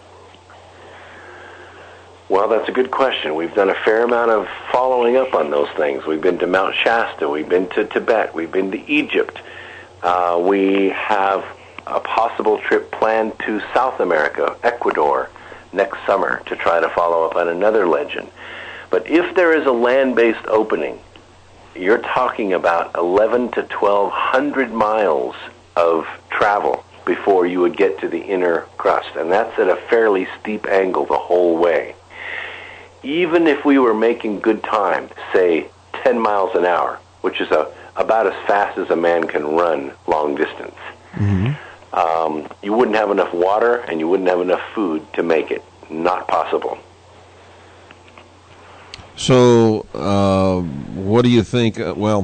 Well, that's a good question. We've done a fair amount of following up on those things. We've been to Mount Shasta. We've been to Tibet. We've been to Egypt. We have a possible trip planned to South America, Ecuador, next summer to try to follow up on another legend. But if there is a land-based opening, you're talking about 11 to 1,200 miles of travel before you would get to the inner crust, and that's at a fairly steep angle the whole way. Even if we were making good time, say 10 miles an hour, which is about as fast as a man can run long distance, you wouldn't have enough water and you wouldn't have enough food to make it. Not possible. So, what do you think?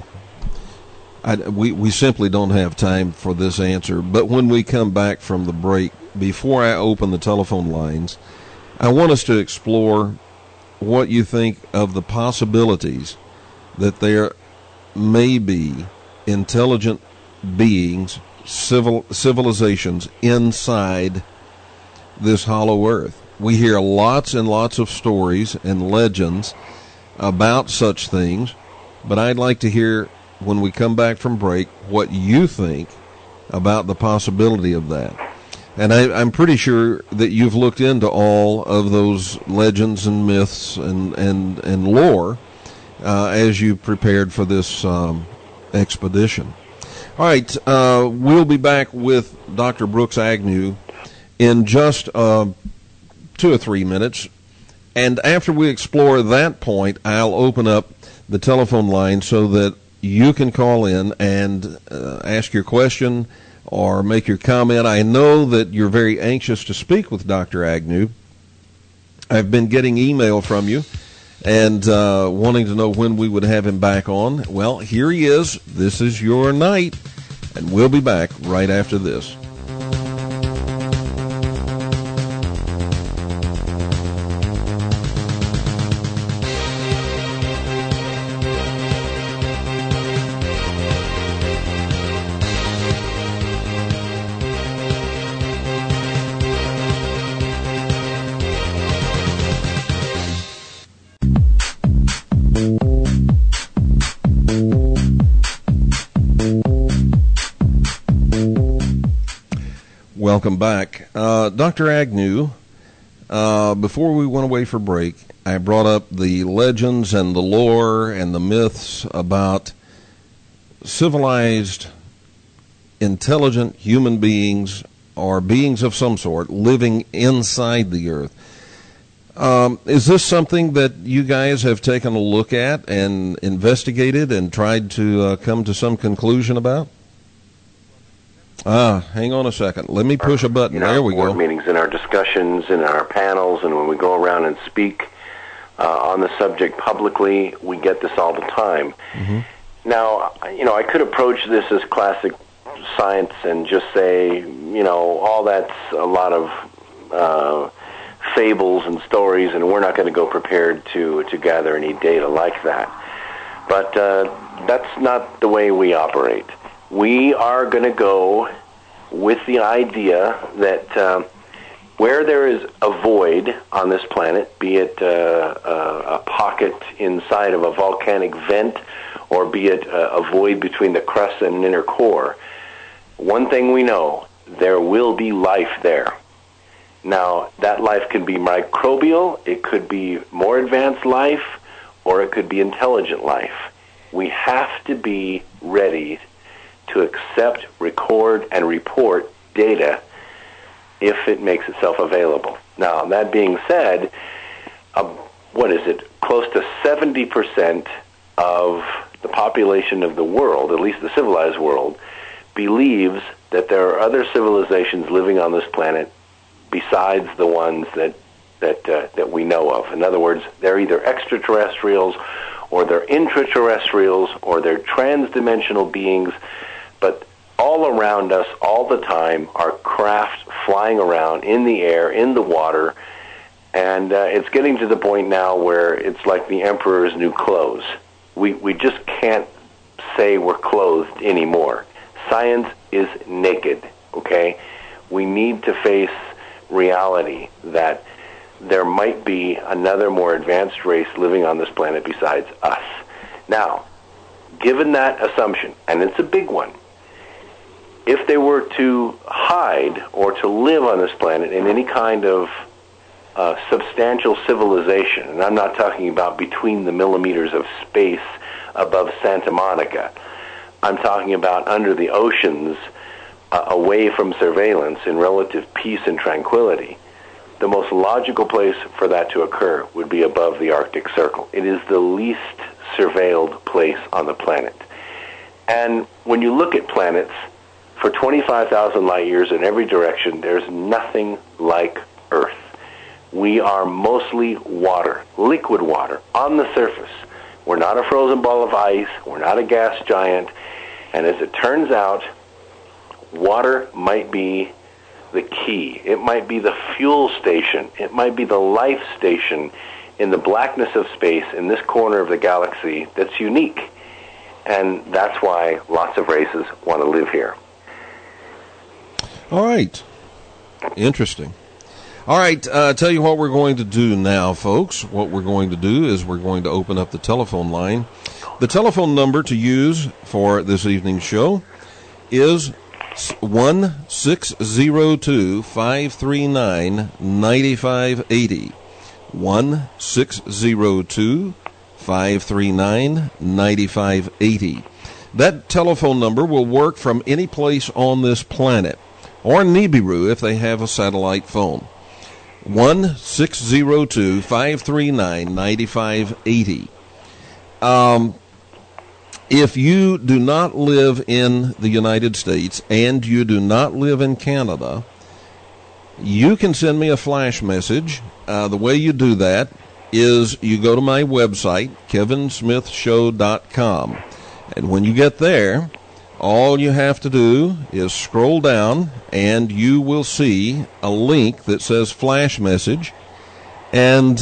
We simply don't have time for this answer, but when we come back from the break, before I open the telephone lines, I want us to explore what you think of the possibilities that there may be intelligent beings, civilizations inside this hollow earth. We hear lots and lots of stories and legends about such things, but I'd like to hear, when we come back from break, what you think about the possibility of that. And I'm pretty sure that you've looked into all of those legends and myths and lore as you prepared for this expedition. All right, we'll be back with Dr. Brooks Agnew in just 2 or 3 minutes. And after we explore that point, I'll open up the telephone line so that you can call in and ask your question or make your comment. I know that you're very anxious to speak with Dr. Agnew. I've been getting email from you and wanting to know when we would have him back on. Well, here he is. This is your night, and we'll be back right after this. Welcome back. Dr. Agnew, before we went away for break, I brought up the legends and the lore and the myths about civilized, intelligent human beings or beings of some sort living inside the earth. Is this something that you guys have taken a look at and investigated and tried to come to some conclusion about? Hang on a second. Let me push a button. There we go. Board meetings, in our discussions, in our panels, and when we go around and speak on the subject publicly, we get this all the time. Mm-hmm. Now, I could approach this as classic science and just say, all that's a lot of fables and stories, and we're not going to go prepared to gather any data like that. But that's not the way we operate. We are going to go with the idea that where there is a void on this planet, be it a pocket inside of a volcanic vent, or be it a void between the crust and an inner core, one thing we know, there will be life there. Now, that life could be microbial, it could be more advanced life, or it could be intelligent life. We have to be ready to accept, record, and report data if it makes itself available. Now, that being said, close to 70% of the population of the world, at least the civilized world, believes that there are other civilizations living on this planet besides the ones that we know of. In other words, they're either extraterrestrials, or they're intraterrestrials, or they're transdimensional beings. But all around us, all the time, are craft flying around in the air, in the water, and it's getting to the point now where it's like the emperor's new clothes. We just can't say we're clothed anymore. Science is naked, okay? We need to face reality that there might be another more advanced race living on this planet besides us. Now, given that assumption, and it's a big one, if they were to hide or to live on this planet in any kind of substantial civilization, and I'm not talking about between the millimeters of space above Santa Monica, I'm talking about under the oceans, away from surveillance, in relative peace and tranquility, the most logical place for that to occur would be above the Arctic Circle. It is the least surveilled place on the planet. And when you look at planets, for 25,000 light years in every direction, there's nothing like Earth. We are mostly water, liquid water, on the surface. We're not a frozen ball of ice. We're not a gas giant. And as it turns out, water might be the key. It might be the fuel station. It might be the life station in the blackness of space in this corner of the galaxy that's unique. And that's why lots of races want to live here. All right. Interesting. All right, tell you what we're going to do now, folks. What we're going to do is we're going to open up the telephone line. The telephone number to use for this evening's show is 1-602-539-9580. 1-602-539-9580. That telephone number will work from any place on this planet, or Nibiru if they have a satellite phone. 1-602-539-9580. If you do not live in the United States and you do not live in Canada, you can send me a flash message. The way you do that is you go to my website, kevinsmithshow.com. And when you get there, all you have to do is scroll down and you will see a link that says flash message. And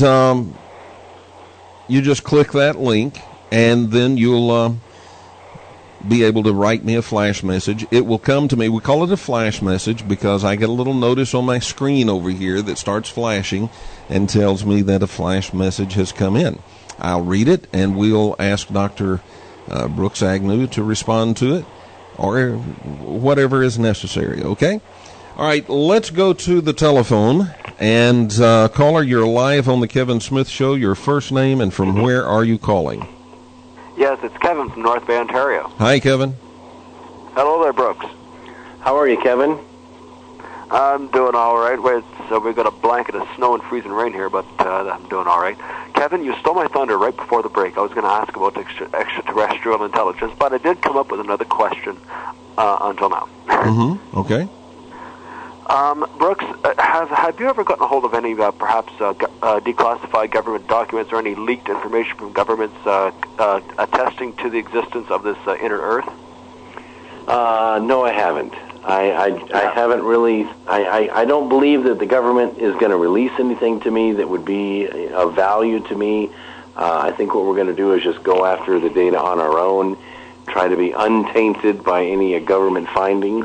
you just click that link and then you'll be able to write me a flash message. It will come to me. We call it a flash message because I get a little notice on my screen over here that starts flashing and tells me that a flash message has come in. I'll read it, and we'll ask Dr. Brooks Agnew to respond to it, or whatever is necessary, okay? All right, let's go to the telephone. And caller, you're live on the Kevin Smith Show. Your first name and from where are you calling? Yes, it's Kevin from North Bay, Ontario. Hi, Kevin. Hello there, Brooks. How are you, Kevin? I'm doing all right. We've got a blanket of snow and freezing rain here, but I'm doing all right. Kevin, you stole my thunder right before the break. I was going to ask about extraterrestrial intelligence, but I did come up with another question until now. Okay. Brooks, have you ever gotten a hold of any perhaps declassified government documents or any leaked information from governments attesting to the existence of this inner Earth? No, I haven't. I haven't really. I don't believe that the government is going to release anything to me that would be of value to me. I think what we're going to do is just go after the data on our own, try to be untainted by any government findings.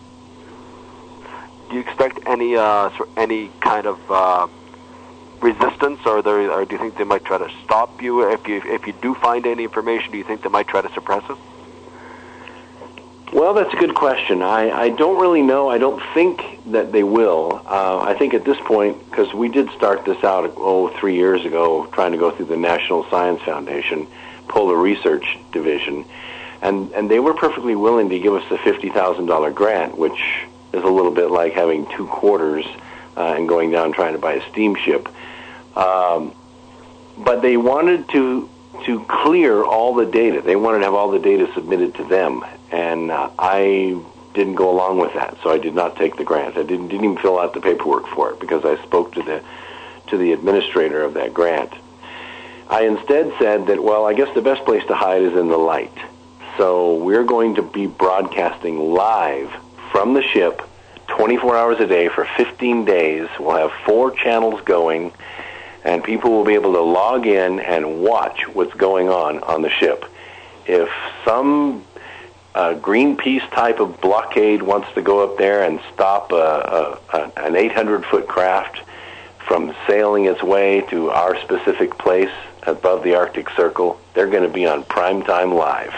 Do you expect any kind of resistance, or do you think they might try to stop you if you do find any information? Do you think they might try to suppress it? Well, that's a good question. I don't really know. I don't think that they will. I think at this point, because we did start this out 3 years ago, trying to go through the National Science Foundation Polar Research Division, and they were perfectly willing to give us a $50,000 grant, which is a little bit like having 2 quarters and going down trying to buy a steamship. But they wanted to clear all the data. They wanted to have all the data submitted to them, and I didn't go along with that, so I did not take the grant. I didn't even fill out the paperwork for it because I spoke to the administrator of that grant. I instead said that, well, I guess the best place to hide is in the light. So we're going to be broadcasting live from the ship 24 hours a day for 15 days. We'll have 4 channels going, and people will be able to log in and watch what's going on the ship. If some Greenpeace type of blockade wants to go up there and stop an 800-foot craft from sailing its way to our specific place above the Arctic Circle, they're going to be on Primetime Live.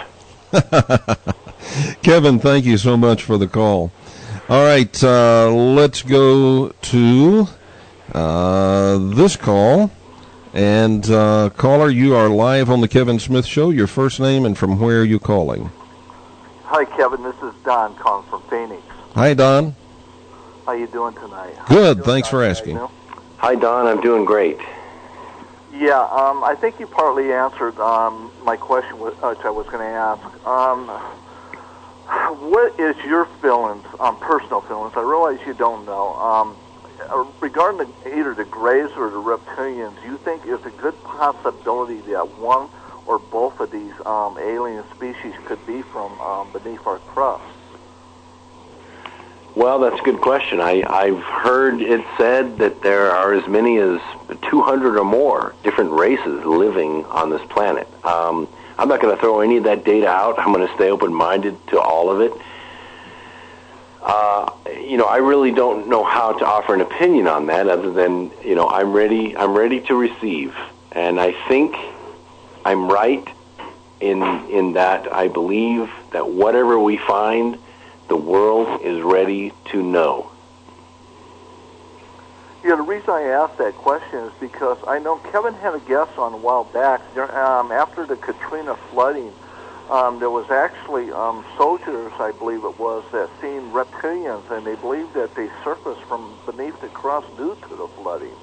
Kevin, thank you so much for the call. All right, let's go to this call. And caller, you are live on the Kevin Smith Show. Your first name and from where are you calling? Hi, Kevin. This is Don calling from Phoenix. Hi, Don. How you doing tonight? Good. Thanks for asking. Hi, Don. I'm doing great. Yeah, I think you partly answered my question, which I was going to ask. What is your feelings, personal feelings? I realize you don't know. Regarding either the Greys or the reptilians, do you think it's a good possibility that one or both of these alien species could be from beneath our crust? Well, that's a good question. I've heard it said that there are as many as 200 or more different races living on this planet. I'm not going to throw any of that data out. I'm going to stay open-minded to all of it. I really don't know how to offer an opinion on that other than, I'm ready to receive. And I think I'm right in that I believe that whatever we find, the world is ready to know. Yeah, the reason I asked that question is because I know Kevin had a guest on a while back. After the Katrina flooding, there was actually soldiers, I believe it was, that seen reptilians, and they believed that they surfaced from beneath the crust due to the flooding.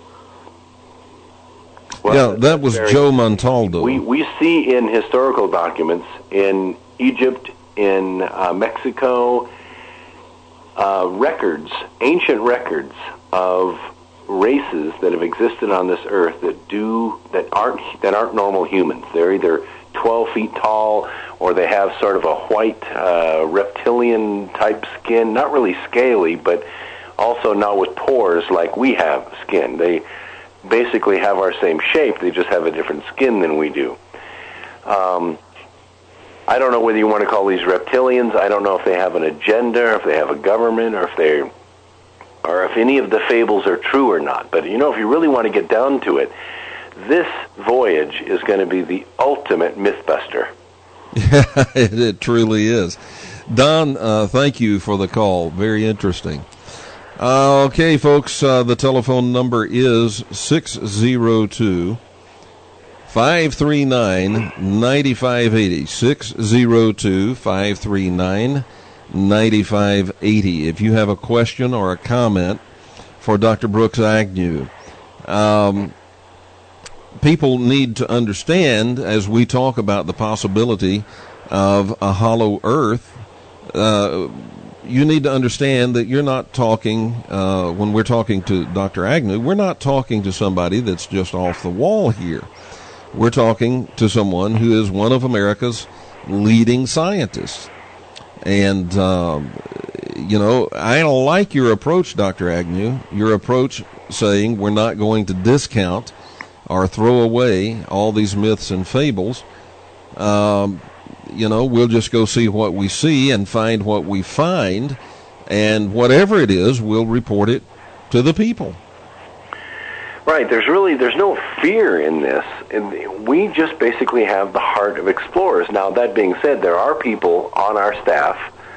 Well, yeah, that was Joe Montaldo. We see in historical documents in Egypt, in Mexico, ancient records of races that have existed on this earth that aren't normal humans. They're either 12 feet tall, or they have sort of a white reptilian type skin, not really scaly, but also not with pores like we have skin. They basically have our same shape, they just have a different skin than we do. I don't know whether you want to call these reptilians. I don't know if they have an agenda, or if they have a government, or if any of the fables are true or not. But, if you really want to get down to it, this voyage is going to be the ultimate mythbuster. Yeah, it truly is. Don, thank you for the call. Very interesting. Okay, folks, the telephone number is 602-539-9580. 602-539-9580. If you have a question or a comment for Dr. Brooks Agnew, people need to understand, as we talk about the possibility of a hollow earth, you need to understand that you're not talking, when we're talking to Dr. Agnew, we're not talking to somebody that's just off the wall here. We're talking to someone who is one of America's leading scientists. And, I like your approach, Dr. Agnew, your approach saying we're not going to discount or throw away all these myths and fables. We'll just go see what we see and find what we find, and whatever it is, we'll report it to the people. Right. There's no fear in this. We just basically have the heart of explorers. Now, that being said, there are people on our staff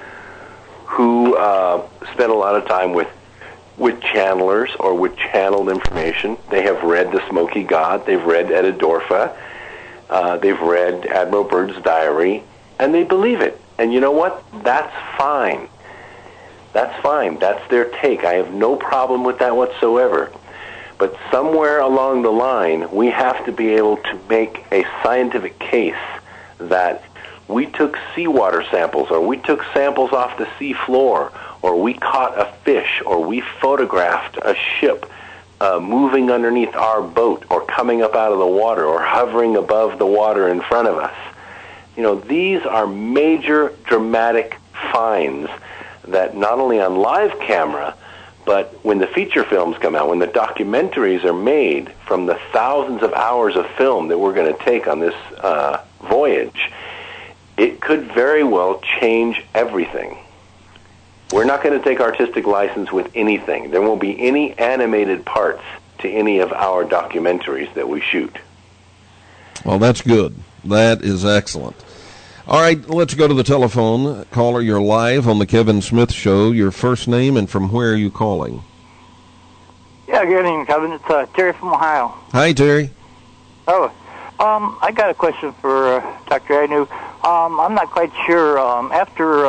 who spend a lot of time with channelers or with channeled information. They have read The Smoky God. They've read Edda Dorfa. They've read Admiral Byrd's diary, and they believe it. And you know what? That's fine. That's fine. That's their take. I have no problem with that whatsoever. But somewhere along the line, we have to be able to make a scientific case that we took seawater samples, or we took samples off the sea floor, or we caught a fish, or we photographed a ship moving underneath our boat, or coming up out of the water, or hovering above the water in front of us. These are major dramatic finds that not only on live camera, but when the feature films come out, when the documentaries are made from the thousands of hours of film that we're going to take on this voyage, it could very well change everything. We're not going to take artistic license with anything. There won't be any animated parts to any of our documentaries that we shoot. Well, that's good. That is excellent. All right, let's go to the telephone. Caller, you're live on the Kevin Smith Show. Your first name and from where are you calling? Yeah, good evening, Kevin. It's Terry from Ohio. Hi, Terry. Oh, I got a question for Dr. Agnew. I'm not quite sure. After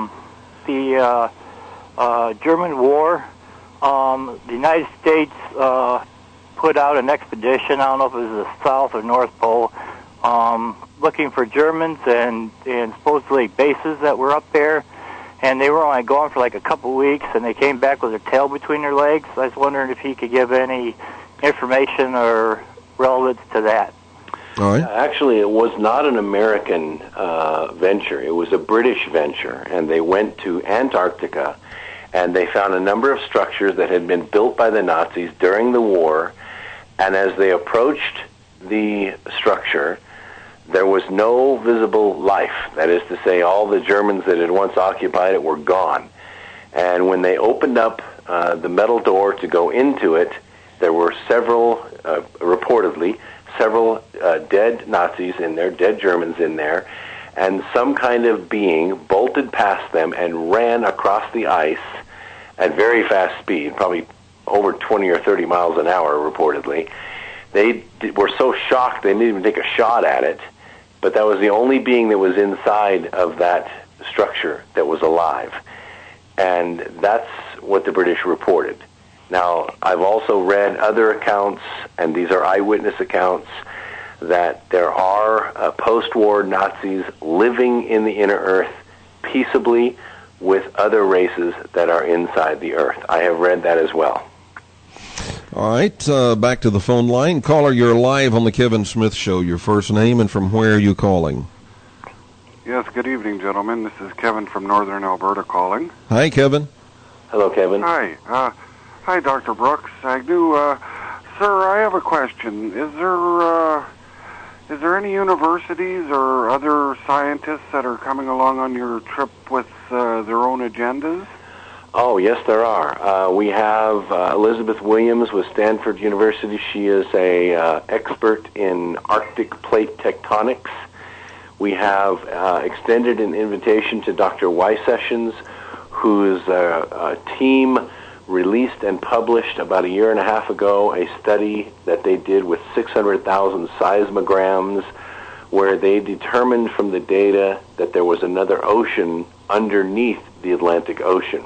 the German War, the United States put out an expedition, I don't know if it was the South or North Pole, looking for Germans and supposedly bases that were up there, and they were only gone for like a couple weeks, and they came back with their tail between their legs. I was wondering if he could give any information or relevance to that. All right. Actually, it was not an American venture. It was a British venture, and they went to Antarctica, and they found a number of structures that had been built by the Nazis during the war, and as they approached the structure, there was no visible life. That is to say, all the Germans that had once occupied it were gone. And when they opened up the metal door to go into it, there were reportedly, several dead Nazis in there, dead Germans in there, and some kind of being bolted past them and ran across the ice at very fast speed, probably over 20 or 30 miles an hour, reportedly. They were so shocked they didn't even take a shot at it, but that was the only being that was inside of that structure that was alive. And that's what the British reported. Now, I've also read other accounts, and these are eyewitness accounts, that there are post-war Nazis living in the inner Earth peaceably with other races that are inside the Earth. I have read that as well. All right, back to the phone line. Caller, you're live on the Kevin Smith Show. Your first name and from where are you calling? Yes, good evening, gentlemen. This is Kevin from Northern Alberta calling. Hi, Kevin. Hello, Kevin. Hi. Hi, Dr. Brooks. Sir, I have a question. Is there any universities or other scientists that are coming along on your trip with their own agendas? Oh, yes, there are. We have Elizabeth Williams with Stanford University. She is a expert in Arctic plate tectonics. We have extended an invitation to Dr. Y. Sessions, whose team released and published about a year and a half ago a study that they did with 600,000 seismograms, where they determined from the data that there was another ocean underneath the Atlantic Ocean.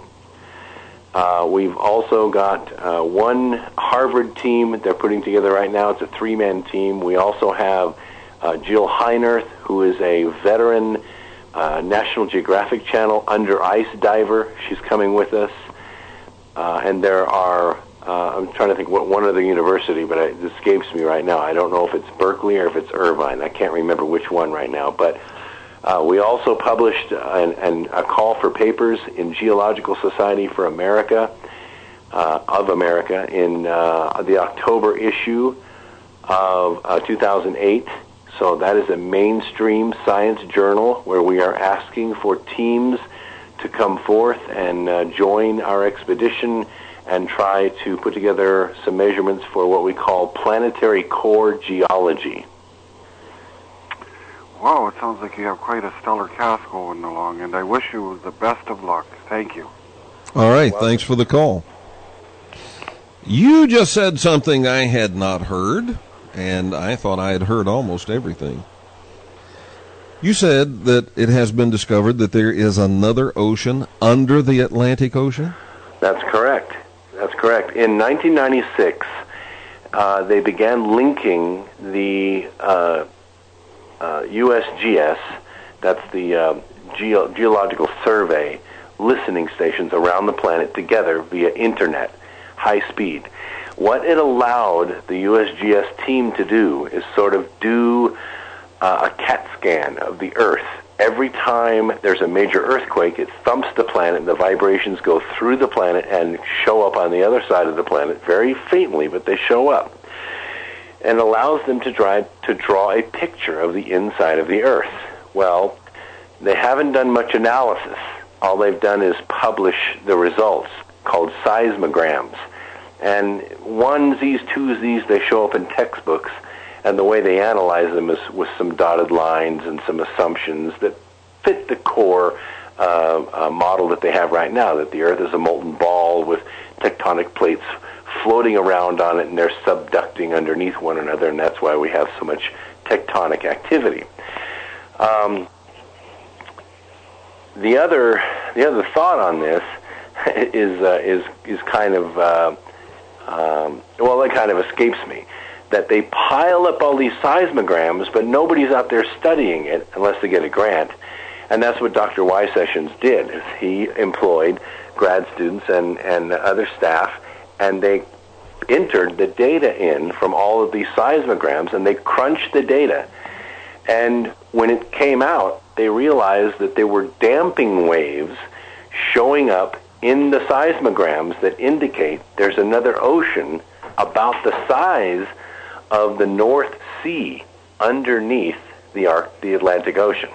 We've also got one Harvard team they're putting together right now. It's a 3-man team. We also have Jill Heinerth, who is a veteran National Geographic Channel under ice diver. She's coming with us. And there are, I'm trying to think what one other university, but it escapes me right now. I don't know if it's Berkeley or if it's Irvine. I can't remember which one right now. But we also published a call for papers in Geological Society for America, of America, in the October issue of 2008. So that is a mainstream science journal where we are asking for teams to come forth and join our expedition and try to put together some measurements for what we call planetary core geology. Wow, it sounds like you have quite a stellar cast going along, and I wish you the best of luck. Thank you. All right, thanks for the call. You just said something I had not heard, and I thought I had heard almost everything. You said that it has been discovered that there is another ocean under the Atlantic Ocean? That's correct. That's correct. In 1996, they began linking the USGS, that's the Geological Survey, listening stations around the planet together via internet, high speed. What it allowed the USGS team to do is sort of do a CAT scan of the Earth. Every time there's a major earthquake, it thumps the planet, and the vibrations go through the planet and show up on the other side of the planet, very faintly, but they show up. And allows them to draw a picture of the inside of the Earth. Well, they haven't done much analysis. All they've done is publish the results, called seismograms. And onesies, twosies, they show up in textbooks, and the way they analyze them is with some dotted lines and some assumptions that fit the core model that they have right now, that the Earth is a molten ball with tectonic plates floating around on it, and they're subducting underneath one another, and that's why we have so much tectonic activity. The other thought on this is kind of well, it kind of escapes me. That they pile up all these seismograms, but nobody's out there studying it unless they get a grant. And that's what Dr. Y. Sessions did. Is he employed grad students and other staff, and they entered the data in from all of these seismograms, and they crunched the data. And when it came out, they realized that there were damping waves showing up in the seismograms that indicate there's another ocean about the size of the North Sea underneath the Atlantic Ocean.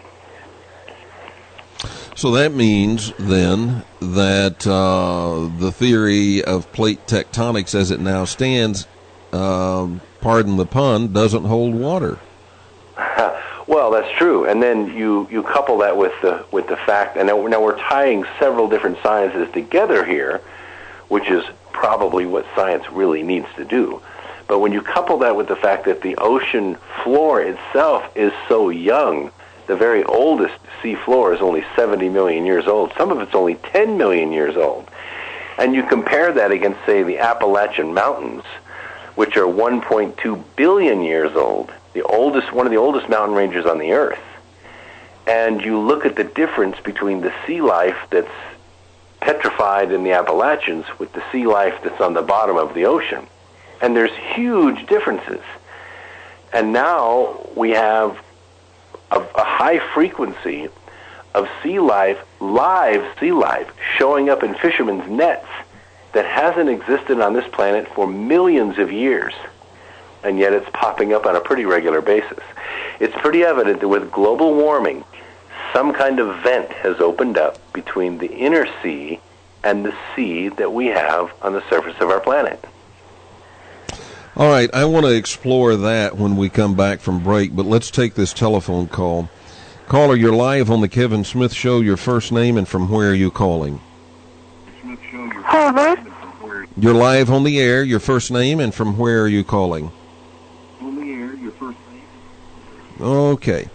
So that means, then, that the theory of plate tectonics as it now stands pardon the pun, doesn't hold water. Well, that's true. And then you couple that with the fact, and now we're tying several different sciences together here, which is probably what science really needs to do. But when you couple that with the fact that the ocean floor itself is so young, the very oldest sea floor is only 70 million years old. Some of it's only 10 million years old. And you compare that against, say, the Appalachian Mountains, which are 1.2 billion years old, one of the oldest mountain ranges on the earth. And you look at the difference between the sea life that's petrified in the Appalachians with the sea life that's on the bottom of the ocean. And there's huge differences. And now we have a high frequency of sea life, live sea life, showing up in fishermen's nets that hasn't existed on this planet for millions of years. And yet it's popping up on a pretty regular basis. It's pretty evident that with global warming, some kind of vent has opened up between the inner sea and the sea that we have on the surface of our planet. All right, I want to explore that when we come back from break, but let's take this telephone call. Caller, you're live on the Kevin Smith Show. Your first name and from where are you calling? You're live on the air. Your first name and from where are you calling? On the air, your first name. Okay.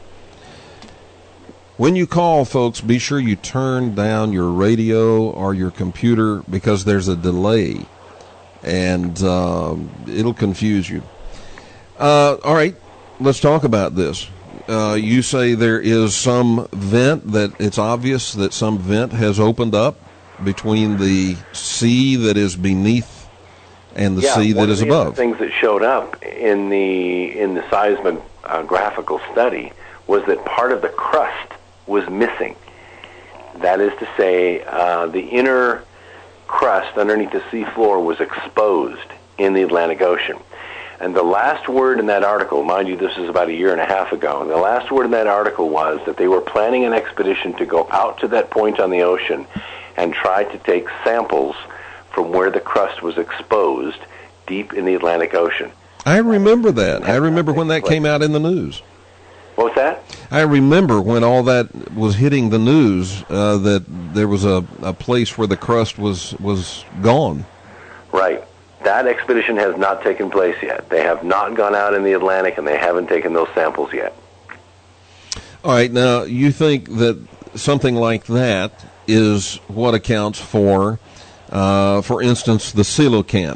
When you call, folks, be sure you turn down your radio or your computer because there's a delay, and it'll confuse you. All right, let's talk about this. You say there is some vent, that it's obvious that some vent has opened up between the sea that is beneath and the sea that is above. One of the things that showed up in the seismographical study was that part of the crust was missing. That is to say, the inner crust underneath the seafloor was exposed in the Atlantic Ocean. And the last word in that article, mind you, this is about a year and a half ago, and the last word in that article was that they were planning an expedition to go out to that point on the ocean and try to take samples from where the crust was exposed deep in the Atlantic Ocean. I remember that. I remember when that came out in the news. What was that? I remember when all that was hitting the news, that there was a place where the crust was gone. Right. That expedition has not taken place yet. They have not gone out in the Atlantic, and they haven't taken those samples yet. All right. Now, you think that something like that is what accounts for instance, the coelacanth,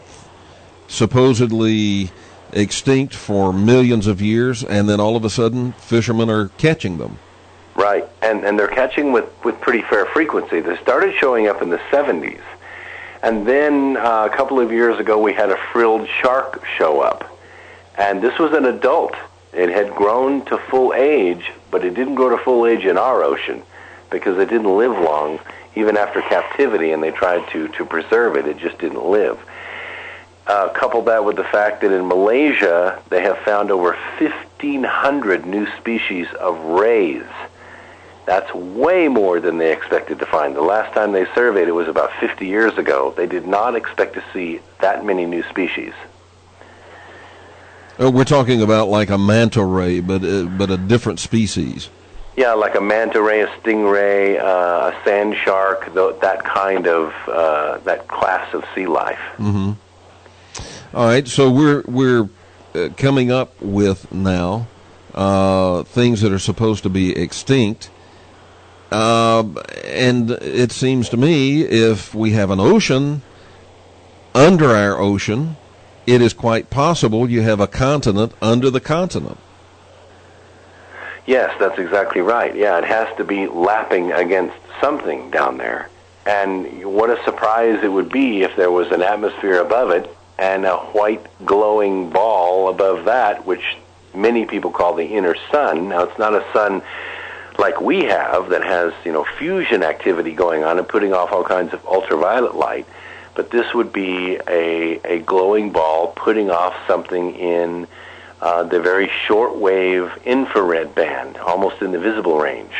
supposedly extinct for millions of years, and then all of a sudden fishermen are catching them. Right, and they're catching with pretty fair frequency. They started showing up in the 70s, and then a couple of years ago we had a frilled shark show up, and this was an adult. It had grown to full age, but it didn't grow to full age in our ocean because it didn't live long, even after captivity, and they tried to preserve it. It just didn't live. Couple that with the fact that in Malaysia, they have found over 1,500 new species of rays. That's way more than they expected to find. The last time they surveyed it was about 50 years ago. They did not expect to see that many new species. Oh, we're talking about like a manta ray, but a different species. Yeah, like a manta ray, a stingray, a sand shark, that kind of that class of sea life. Mm-hmm. All right, so we're coming up with now things that are supposed to be extinct, and it seems to me if we have an ocean under our ocean, it is quite possible you have a continent under the continent. Yes, that's exactly right. Yeah, it has to be lapping against something down there. And what a surprise it would be if there was an atmosphere above it and a white glowing ball above that, which many people call the inner sun. Now, it's not a sun like we have that has, fusion activity going on and putting off all kinds of ultraviolet light, but this would be a glowing ball putting off something in the very short-wave infrared band, almost in the visible range.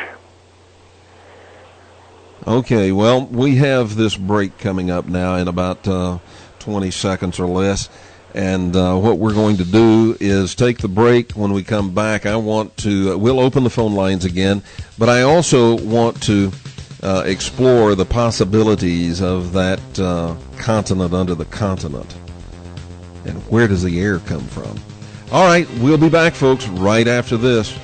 Okay, well, we have this break coming up now in about 20 seconds or less. And what we're going to do is take the break. When we come back, I want to, we'll open the phone lines again, but I also want to explore the possibilities of that continent under the continent. And where does the air come from? All right, we'll be back, folks, right after this.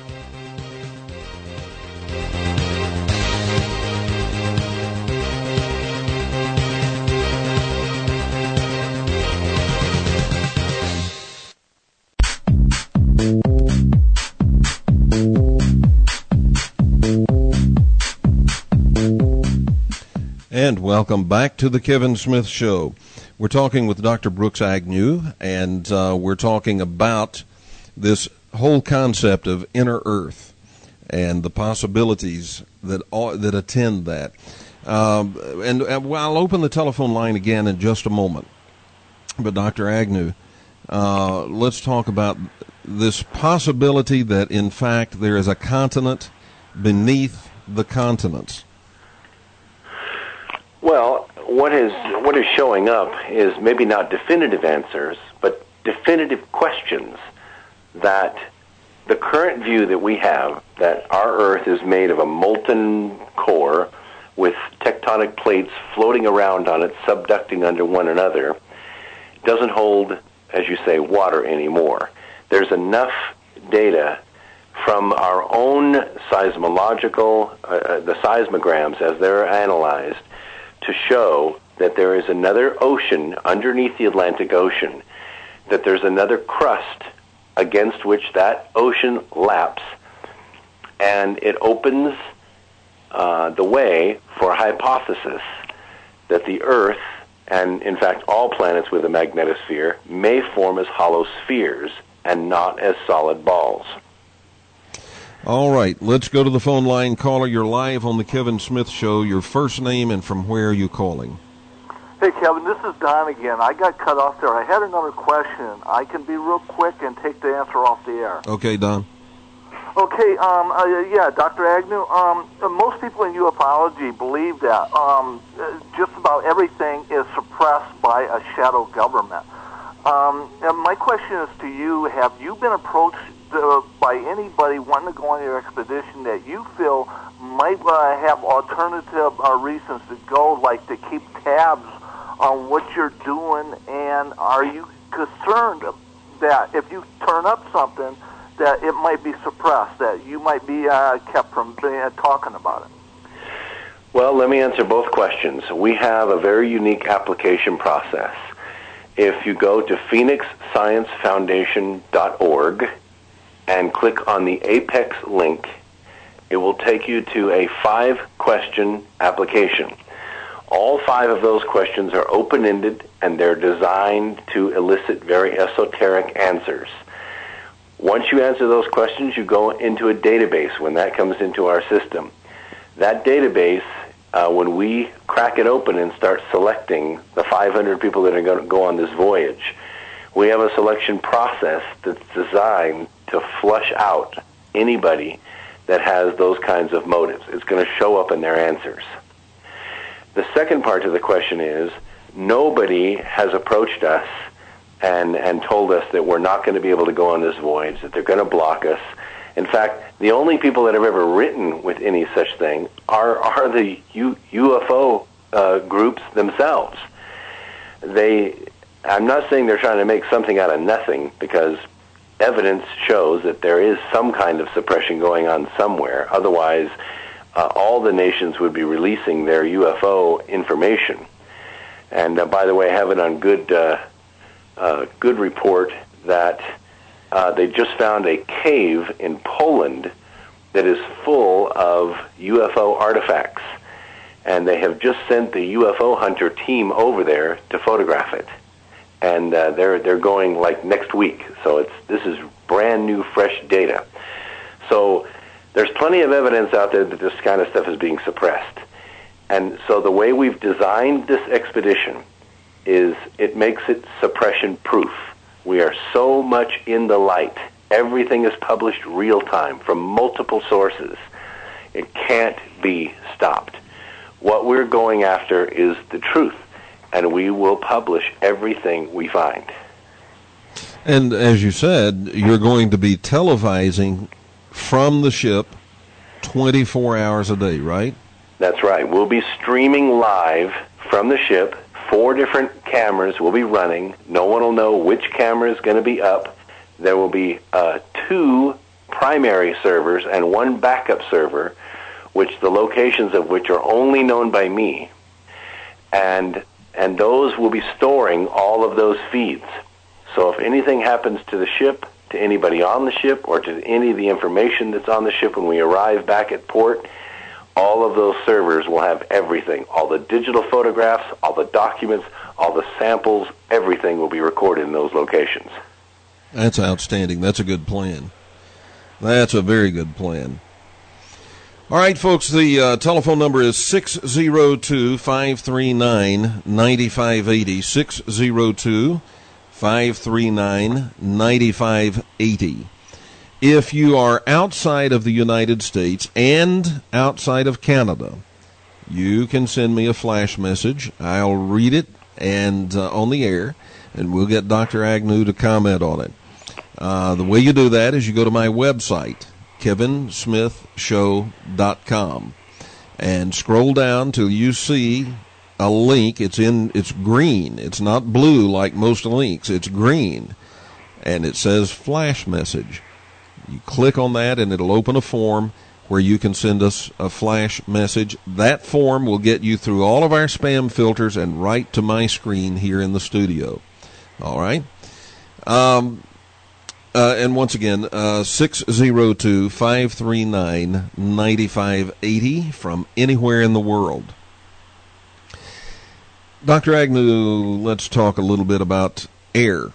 And welcome back to the Kevin Smith Show. We're talking with Dr. Brooks Agnew, and we're talking about this whole concept of inner Earth and the possibilities that attend that. And I'll open the telephone line again in just a moment. But Dr. Agnew, let's talk about this possibility that, in fact, there is a continent beneath the continents. Well, what is showing up is maybe not definitive answers, but definitive questions that the current view that we have, that our Earth is made of a molten core with tectonic plates floating around on it, subducting under one another, doesn't hold, as you say, water anymore. There's enough data from our own seismological, the seismograms as they're analyzed, to show that there is another ocean underneath the Atlantic Ocean, that there's another crust against which that ocean laps, and it opens the way for a hypothesis that the Earth, and in fact all planets with a magnetosphere, may form as hollow spheres and not as solid balls. All right, let's go to the phone line. Caller, you're live on the Kevin Smith Show. Your first name and from where are you calling? Hey, Kevin, this is Don again. I got cut off there. I had another question. I can be real quick and take the answer off the air. Okay, Don. Okay, yeah, Dr. Agnew, most people in ufology believe that just about everything is suppressed by a shadow government. And my question is to you, have you been approached by anybody wanting to go on your expedition that you feel might have alternative reasons to go, like to keep tabs on what you're doing, and are you concerned that if you turn up something that it might be suppressed, that you might be kept from talking about it? Well, let me answer both questions. We have a very unique application process. If you go to phoenixsciencefoundation.org and click on the Apex link, it will take you to a 5-question application. All 5 of those questions are open-ended, and they're designed to elicit very esoteric answers. Once you answer those questions, you go into a database when that comes into our system. That database, when we crack it open and start selecting the 500 people that are going to go on this voyage, we have a selection process that's designed to flush out anybody that has those kinds of motives. It's going to show up in their answers. The second part of the question is, nobody has approached us and told us that we're not going to be able to go on this voyage, that they're going to block us. In fact, the only people that have ever written with any such thing are the UFO groups themselves. I'm not saying they're trying to make something out of nothing, because evidence shows that there is some kind of suppression going on somewhere. Otherwise, all the nations would be releasing their UFO information. And by the way, I have it on good report that they just found a cave in Poland that is full of UFO artifacts, and they have just sent the UFO hunter team over there to photograph it. And they're going like next week. So this is brand new, fresh data. So there's plenty of evidence out there that this kind of stuff is being suppressed. And so the way we've designed this expedition is it makes it suppression proof. We are so much in the light. Everything is published real time from multiple sources. It can't be stopped. What we're going after is the truth, and we will publish everything we find. And as you said, you're going to be televising from the ship 24 hours a day, right? That's right. We'll be streaming live from the ship. 4 different cameras will be running. No one will know which camera is going to be up. There will be 2 primary servers and 1 backup server, which the locations of which are only known by me. And those will be storing all of those feeds. So if anything happens to the ship, to anybody on the ship, or to any of the information that's on the ship when we arrive back at port, all of those servers will have everything. All the digital photographs, all the documents, all the samples, everything will be recorded in those locations. That's outstanding. That's a good plan. That's a very good plan. All right, folks, the telephone number is 602-539-9580, 602-539-9580. If you are outside of the United States and outside of Canada, you can send me a flash message. I'll read it and on the air, and we'll get Dr. Agnew to comment on it. The way you do that is you go to my website, kevinsmithshow.com, and scroll down till you see a link. It's green. It's not blue like most links. It's green, and it says flash message. You click on that, and it'll open a form where you can send us a flash message. That form will get you through all of our spam filters and right to my screen here in the studio. All right? And once again, 602-539-9580 from anywhere in the world. Dr. Agnew, let's talk a little bit about air.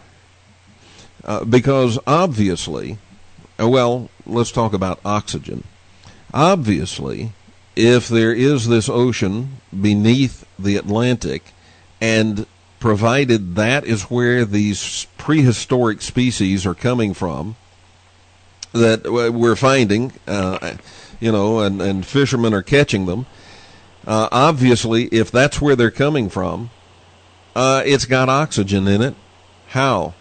Because obviously, let's talk about oxygen. Obviously, if there is this ocean beneath the Atlantic, and provided that is where these prehistoric species are coming from that we're finding, and fishermen are catching them, obviously, if that's where they're coming from, it's got oxygen in it. How?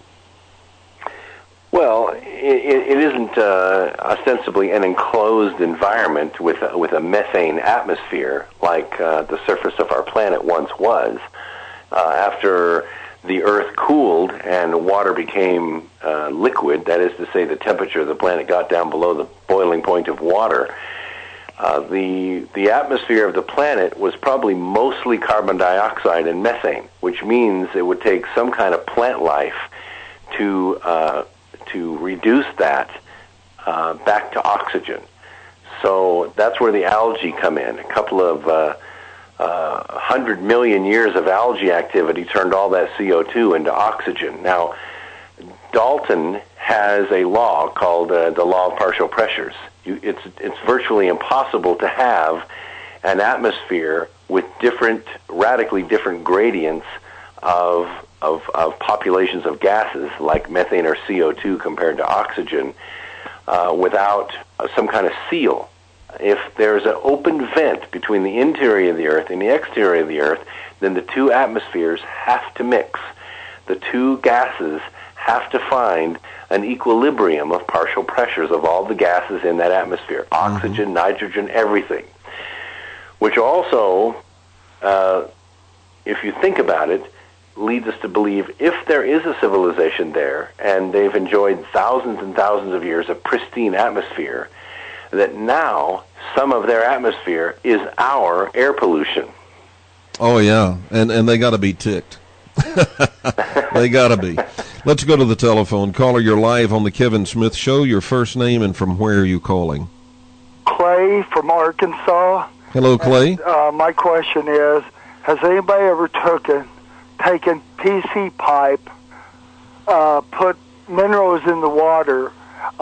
Well, it isn't ostensibly an enclosed environment with a methane atmosphere like the surface of our planet once was. After the Earth cooled and water became liquid, that is to say the temperature of the planet got down below the boiling point of water, the atmosphere of the planet was probably mostly carbon dioxide and methane, which means it would take some kind of plant life to reduce that back to oxygen. So that's where the algae come in. A couple of 100 million years of algae activity turned all that CO2 into oxygen. Now, Dalton has a law called the law of partial pressures. It's virtually impossible to have an atmosphere with radically different gradients of populations of gases like methane or CO2 compared to oxygen without some kind of seal. If there's an open vent between the interior of the Earth and the exterior of the Earth, then the two atmospheres have to mix. The two gases have to find an equilibrium of partial pressures of all the gases in that atmosphere, oxygen, nitrogen, everything. Which also, if you think about it, leads us to believe if there is a civilization there and they've enjoyed thousands and thousands of years of pristine atmosphere, that now some of their atmosphere is our air pollution. Oh, yeah, and they got to be ticked. They got to be. Let's go to the telephone. Caller, you're live on the Kevin Smith Show. Your first name and from where are you calling? Clay from Arkansas. Hello, Clay. And, my question is, has anybody ever taken PC pipe, put minerals in the water,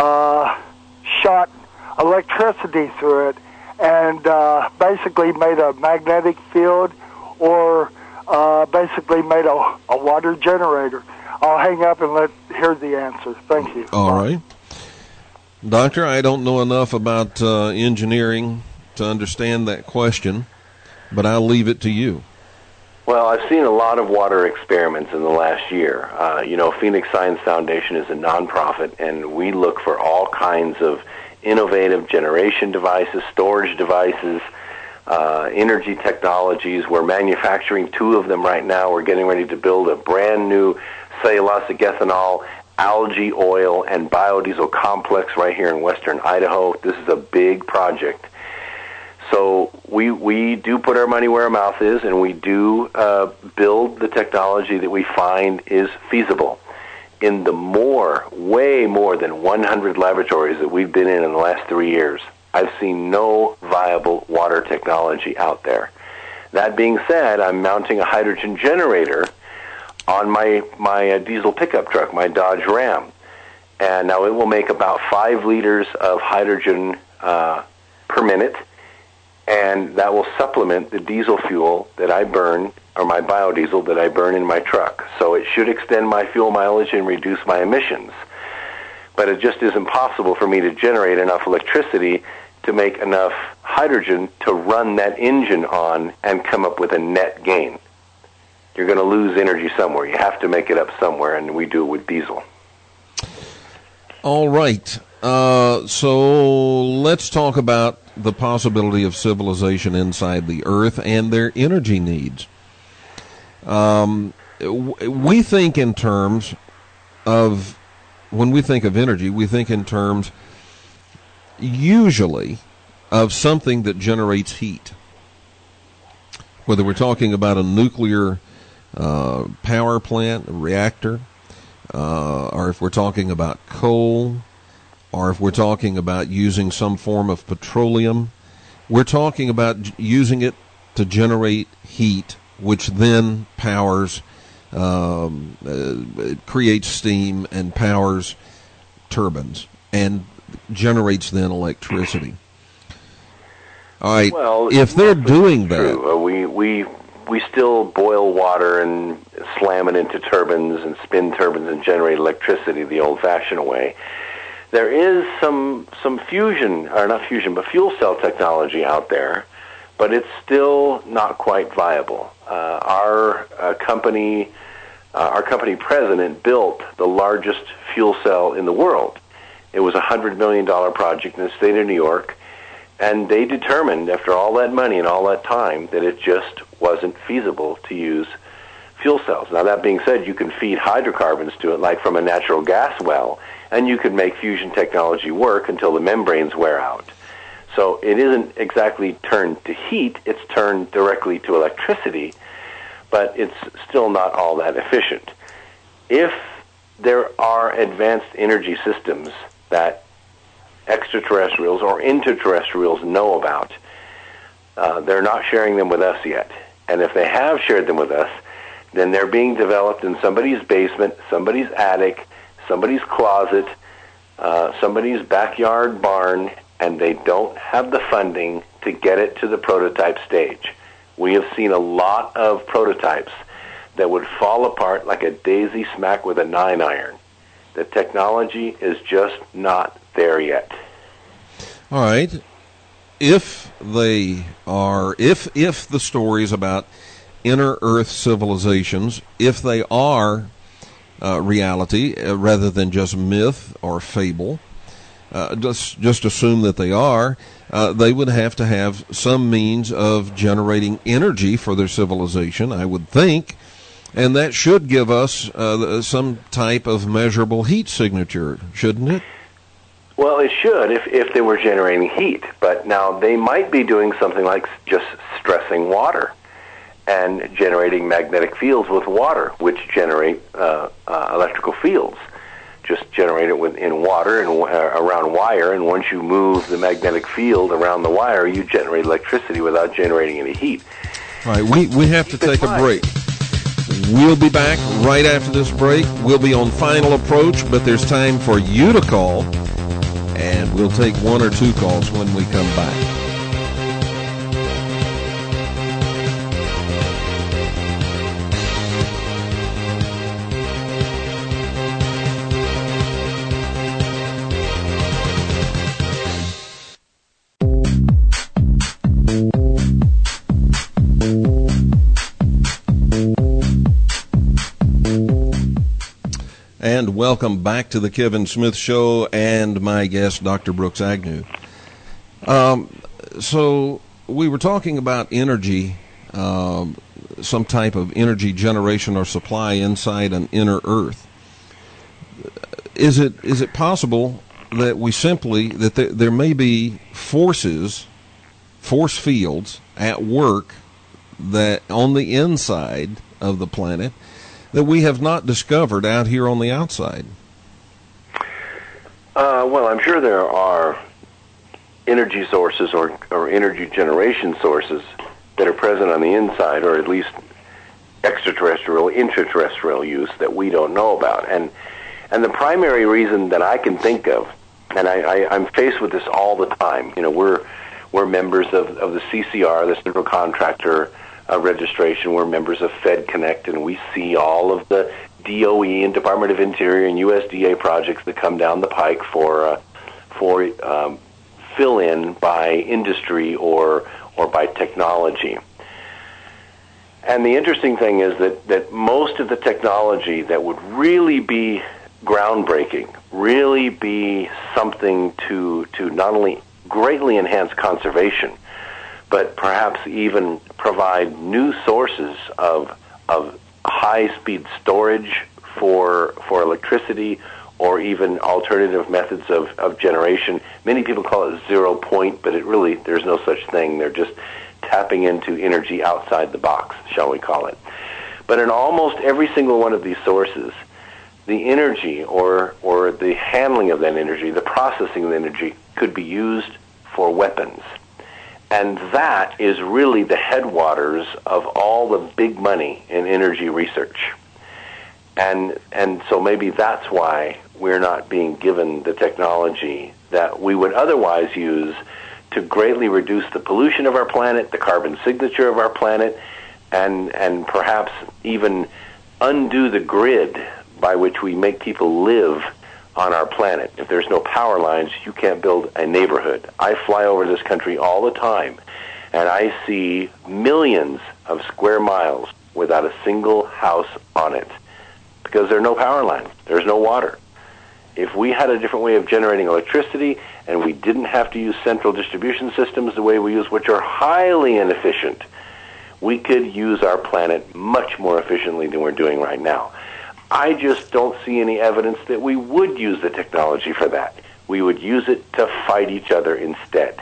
shot electricity through it, and basically made a magnetic field or basically made a water generator? I'll hang up and hear the answer. Thank you. All right. Doctor, I don't know enough about engineering to understand that question, but I'll leave it to you. Well, I've seen a lot of water experiments in the last year. Phoenix Science Foundation is a nonprofit, and we look for all kinds of innovative generation devices, storage devices, energy technologies. We're manufacturing 2 of them right now. We're getting ready to build a brand new cellulosic ethanol, algae oil, and biodiesel complex right here in western Idaho. This is a big project. So we do put our money where our mouth is, and we do build the technology that we find is feasible. In the way more than 100 laboratories that we've been in the last 3 years, I've seen no viable water technology out there. That being said, I'm mounting a hydrogen generator on my diesel pickup truck, my Dodge Ram. And now it will make about 5 liters of hydrogen per minute, and that will supplement the diesel fuel that I burn, or my biodiesel that I burn in my truck. So it should extend my fuel mileage and reduce my emissions. But it just isn't possible for me to generate enough electricity to make enough hydrogen to run that engine on and come up with a net gain. You're going to lose energy somewhere. You have to make it up somewhere, and we do it with diesel. All right. So let's talk about the possibility of civilization inside the Earth and their energy needs. We think in terms of, when we think of energy, we think in terms usually of something that generates heat. Whether we're talking about a nuclear power plant, a reactor, or if we're talking about coal, or if we're talking about using some form of petroleum, we're talking about using it to generate heat, which then powers, creates steam and powers turbines and generates then electricity. All right. Well, if they're doing that, we still boil water and slam it into turbines and spin turbines and generate electricity the old-fashioned way. There is some fusion, or not fusion, but fuel cell technology out there, but it's still not quite viable. Our company president built the largest fuel cell in the world. It was a $100 million project in the state of New York, and they determined after all that money and all that time that it just wasn't feasible to use fuel cells. Now, that being said, you can feed hydrocarbons to it, like from a natural gas well, and you can make fusion technology work until the membranes wear out. So it isn't exactly turned to heat, it's turned directly to electricity, but it's still not all that efficient. If there are advanced energy systems that extraterrestrials or interterrestrials know about, they're not sharing them with us yet. And if they have shared them with us, then they're being developed in somebody's basement, somebody's attic, somebody's closet, somebody's backyard barn, and they don't have the funding to get it to the prototype stage. We have seen a lot of prototypes that would fall apart like a daisy smack with a 9-iron. The technology is just not there yet. All right. If they are, if the stories about inner Earth civilizations, if they are reality rather than just myth or fable, just assume that they are, they would have to have some means of generating energy for their civilization, I would think, and that should give us some type of measurable heat signature, shouldn't it? Well, it should if they were generating heat, but now they might be doing something like just stressing water and generating magnetic fields with water, which generate electrical fields. Just generate it in water and around wire, and once you move the magnetic field around the wire, you generate electricity without generating any heat. All right, we have to take a break. We'll be back right after this break. We'll be on Final Approach, but there's time for you to call, and we'll take 1 or 2 calls when we come back. welcome back to the Kevin Smith Show and my guest, Dr. Brooks Agnew. So we were talking about energy, some type of energy generation or supply inside an inner Earth. Is it possible that we simply, that there may be force fields at work that on the inside of the planet that we have not discovered out here on the outside? Well, I'm sure there are energy sources or energy generation sources that are present on the inside, or at least extraterrestrial, intraterrestrial use that we don't know about. And the primary reason that I can think of, and I'm faced with this all the time, we're members of the CCR, the Central Contractor Registration. We're members of Fed Connect, and we see all of the DOE and Department of Interior and USDA projects that come down the pike for fill-in by industry or by technology. And the interesting thing is that most of the technology that would really be groundbreaking, really be something to not only greatly enhance conservation, but perhaps even provide new sources of high-speed storage for electricity, or even alternative methods of generation. Many people call it 0 point, but there's no such thing. They're just tapping into energy outside the box, shall we call it. But in almost every single one of these sources, the energy or the handling of that energy, the processing of the energy, could be used for weapons. And that is really the headwaters of all the big money in energy research. And so maybe that's why we're not being given the technology that we would otherwise use to greatly reduce the pollution of our planet, the carbon signature of our planet, and perhaps even undo the grid by which we make people live on our planet. If there's no power lines, you can't build a neighborhood. I fly over this country all the time, and I see millions of square miles without a single house on it because there are no power lines. There's no water. If we had a different way of generating electricity and we didn't have to use central distribution systems the way we use, which are highly inefficient, we could use our planet much more efficiently than we're doing right now. I just don't see any evidence that we would use the technology for that. We would use it to fight each other instead.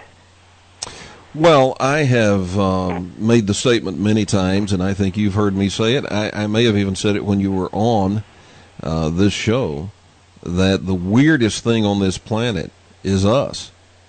Well, I have made the statement many times, and I think you've heard me say it. I may have even said it when you were on this show, that the weirdest thing on this planet is us.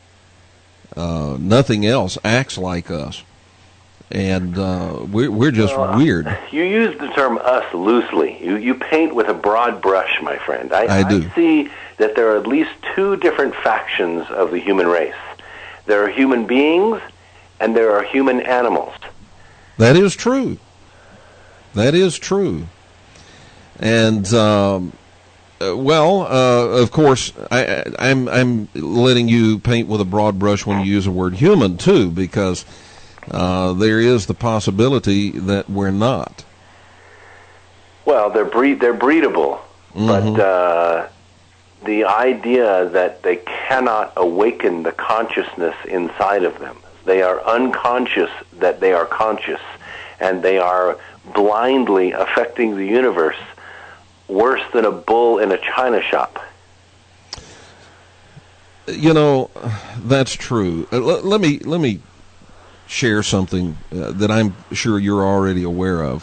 Nothing else acts like us. And we're just weird. You use the term us loosely. You paint with a broad brush, my friend. I do. I see that there are at least two different factions of the human race. There are human beings, and there are human animals. That is true. That is true. And, of course, I'm letting you paint with a broad brush when you use the word human, too, because there is the possibility that we're not. Well, they're breedable, but the idea that they cannot awaken the consciousness inside of them, they are unconscious that they are conscious, and they are blindly affecting the universe worse than a bull in a china shop. You know, that's true. Let me share something that I'm sure you're already aware of.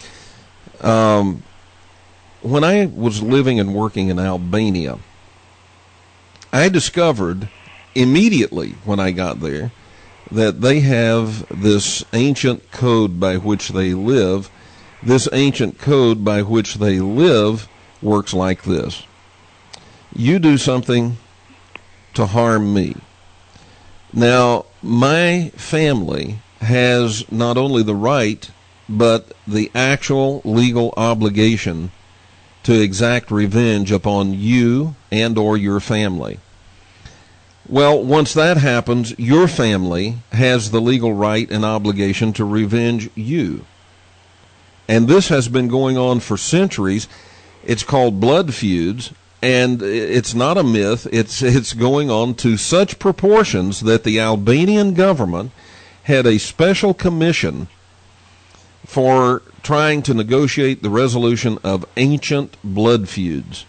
When I was living and working in Albania, I discovered immediately when I got there that they have this ancient code by which they live. This ancient code by which they live works like this. You do something to harm me. Now, my family has not only the right, but the actual legal obligation to exact revenge upon you and or your family. Well, once that happens, your family has the legal right and obligation to revenge you. And this has been going on for centuries. It's called Blood Feuds, and it's not a myth. It's going on to such proportions that the Albanian government had a special commission for trying to negotiate the resolution of ancient blood feuds.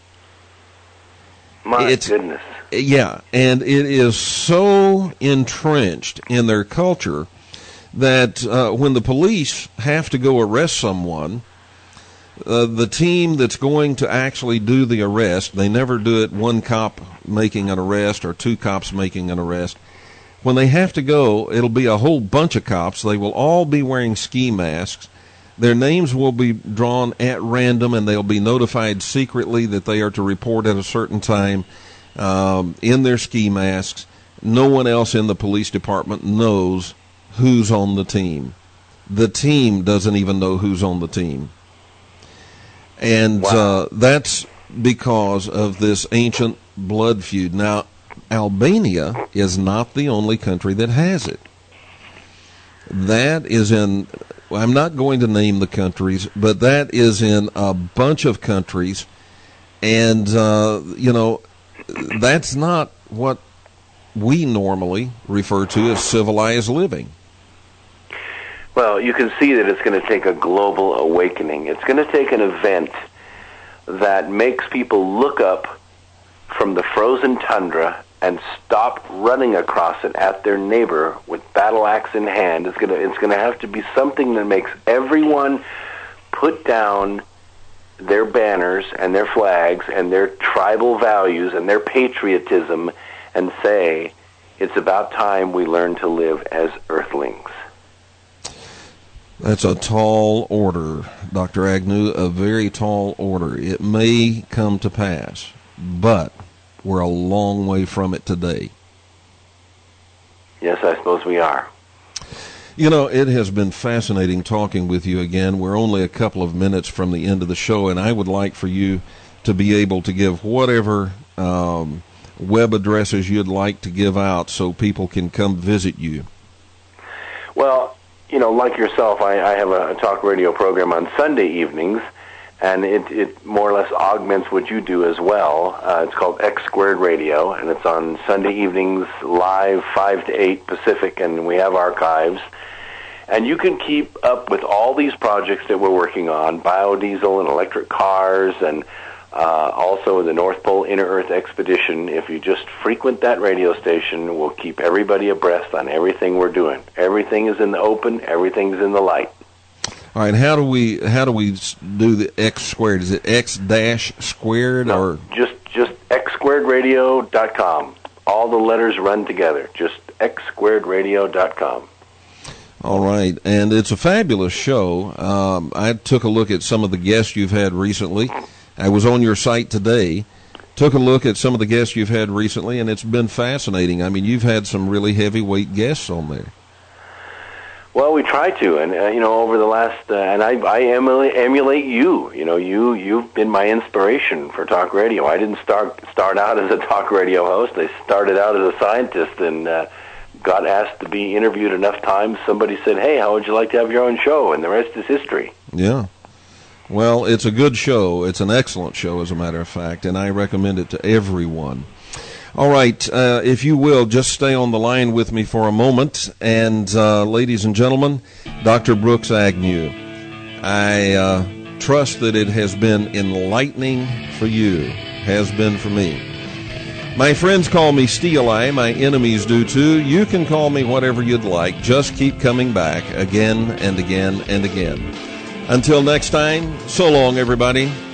My goodness. Yeah, and it is so entrenched in their culture that when the police have to go arrest someone, the team that's going to actually do the arrest, they never do it one cop making an arrest or two cops making an arrest. When they have to go, it'll be a whole bunch of cops. They will all be wearing ski masks. Their names will be drawn at random, and they'll be notified secretly that they are to report at a certain time in their ski masks. No one else in the police department knows who's on the team. The team doesn't even know who's on the team. And that's because of this ancient blood feud. Now, Albania is not the only country that has it. That is in, I'm not going to name the countries, but that is in a bunch of countries. And, that's not what we normally refer to as civilized living. Well, you can see that it's going to take a global awakening. It's going to take an event that makes people look up from the frozen tundra and stop running across it at their neighbor with battle axe in hand. It's going to have to be something that makes everyone put down their banners and their flags and their tribal values and their patriotism and say, it's about time we learn to live as earthlings. That's a tall order, Dr. Agnew, a very tall order. It may come to pass, but we're a long way from it today. Yes, I suppose we are. You know, it has been fascinating talking with you again. We're only a couple of minutes from the end of the show, and I would like for you to be able to give whatever web addresses you'd like to give out so people can come visit you. Well, like yourself, I have a talk radio program on Sunday evenings, and it more or less augments what you do as well. It's called X Squared Radio, and it's on Sunday evenings live 5 to 8 Pacific, and we have archives. And you can keep up with all these projects that we're working on, biodiesel and electric cars, and also the North Pole Inner Earth Expedition. If you just frequent that radio station, we'll keep everybody abreast on everything we're doing. Everything is in the open. Everything's in the light. All right. How do we do the X squared? Is it X dash squared or just xsquaredradio.com? All the letters run together. Just xsquaredradio.com. All right, and it's a fabulous show. I took a look at some of the guests you've had recently. I was on your site today, took a look at some of the guests you've had recently, and it's been fascinating. I mean, you've had some really heavyweight guests on there. Well, we try to, and over the last, and I emulate you. You've been my inspiration for talk radio. I didn't start out as a talk radio host. I started out as a scientist, and got asked to be interviewed enough times. Somebody said, "Hey, how would you like to have your own show?" And the rest is history. Yeah. Well, it's a good show. It's an excellent show, as a matter of fact, and I recommend it to everyone. All right, if you will, just stay on the line with me for a moment. And, ladies and gentlemen, Dr. Brooks Agnew, I trust that it has been enlightening for you, has been for me. My friends call me Steel Eye. My enemies do too. You can call me whatever you'd like. Just keep coming back again and again and again. Until next time, so long, everybody.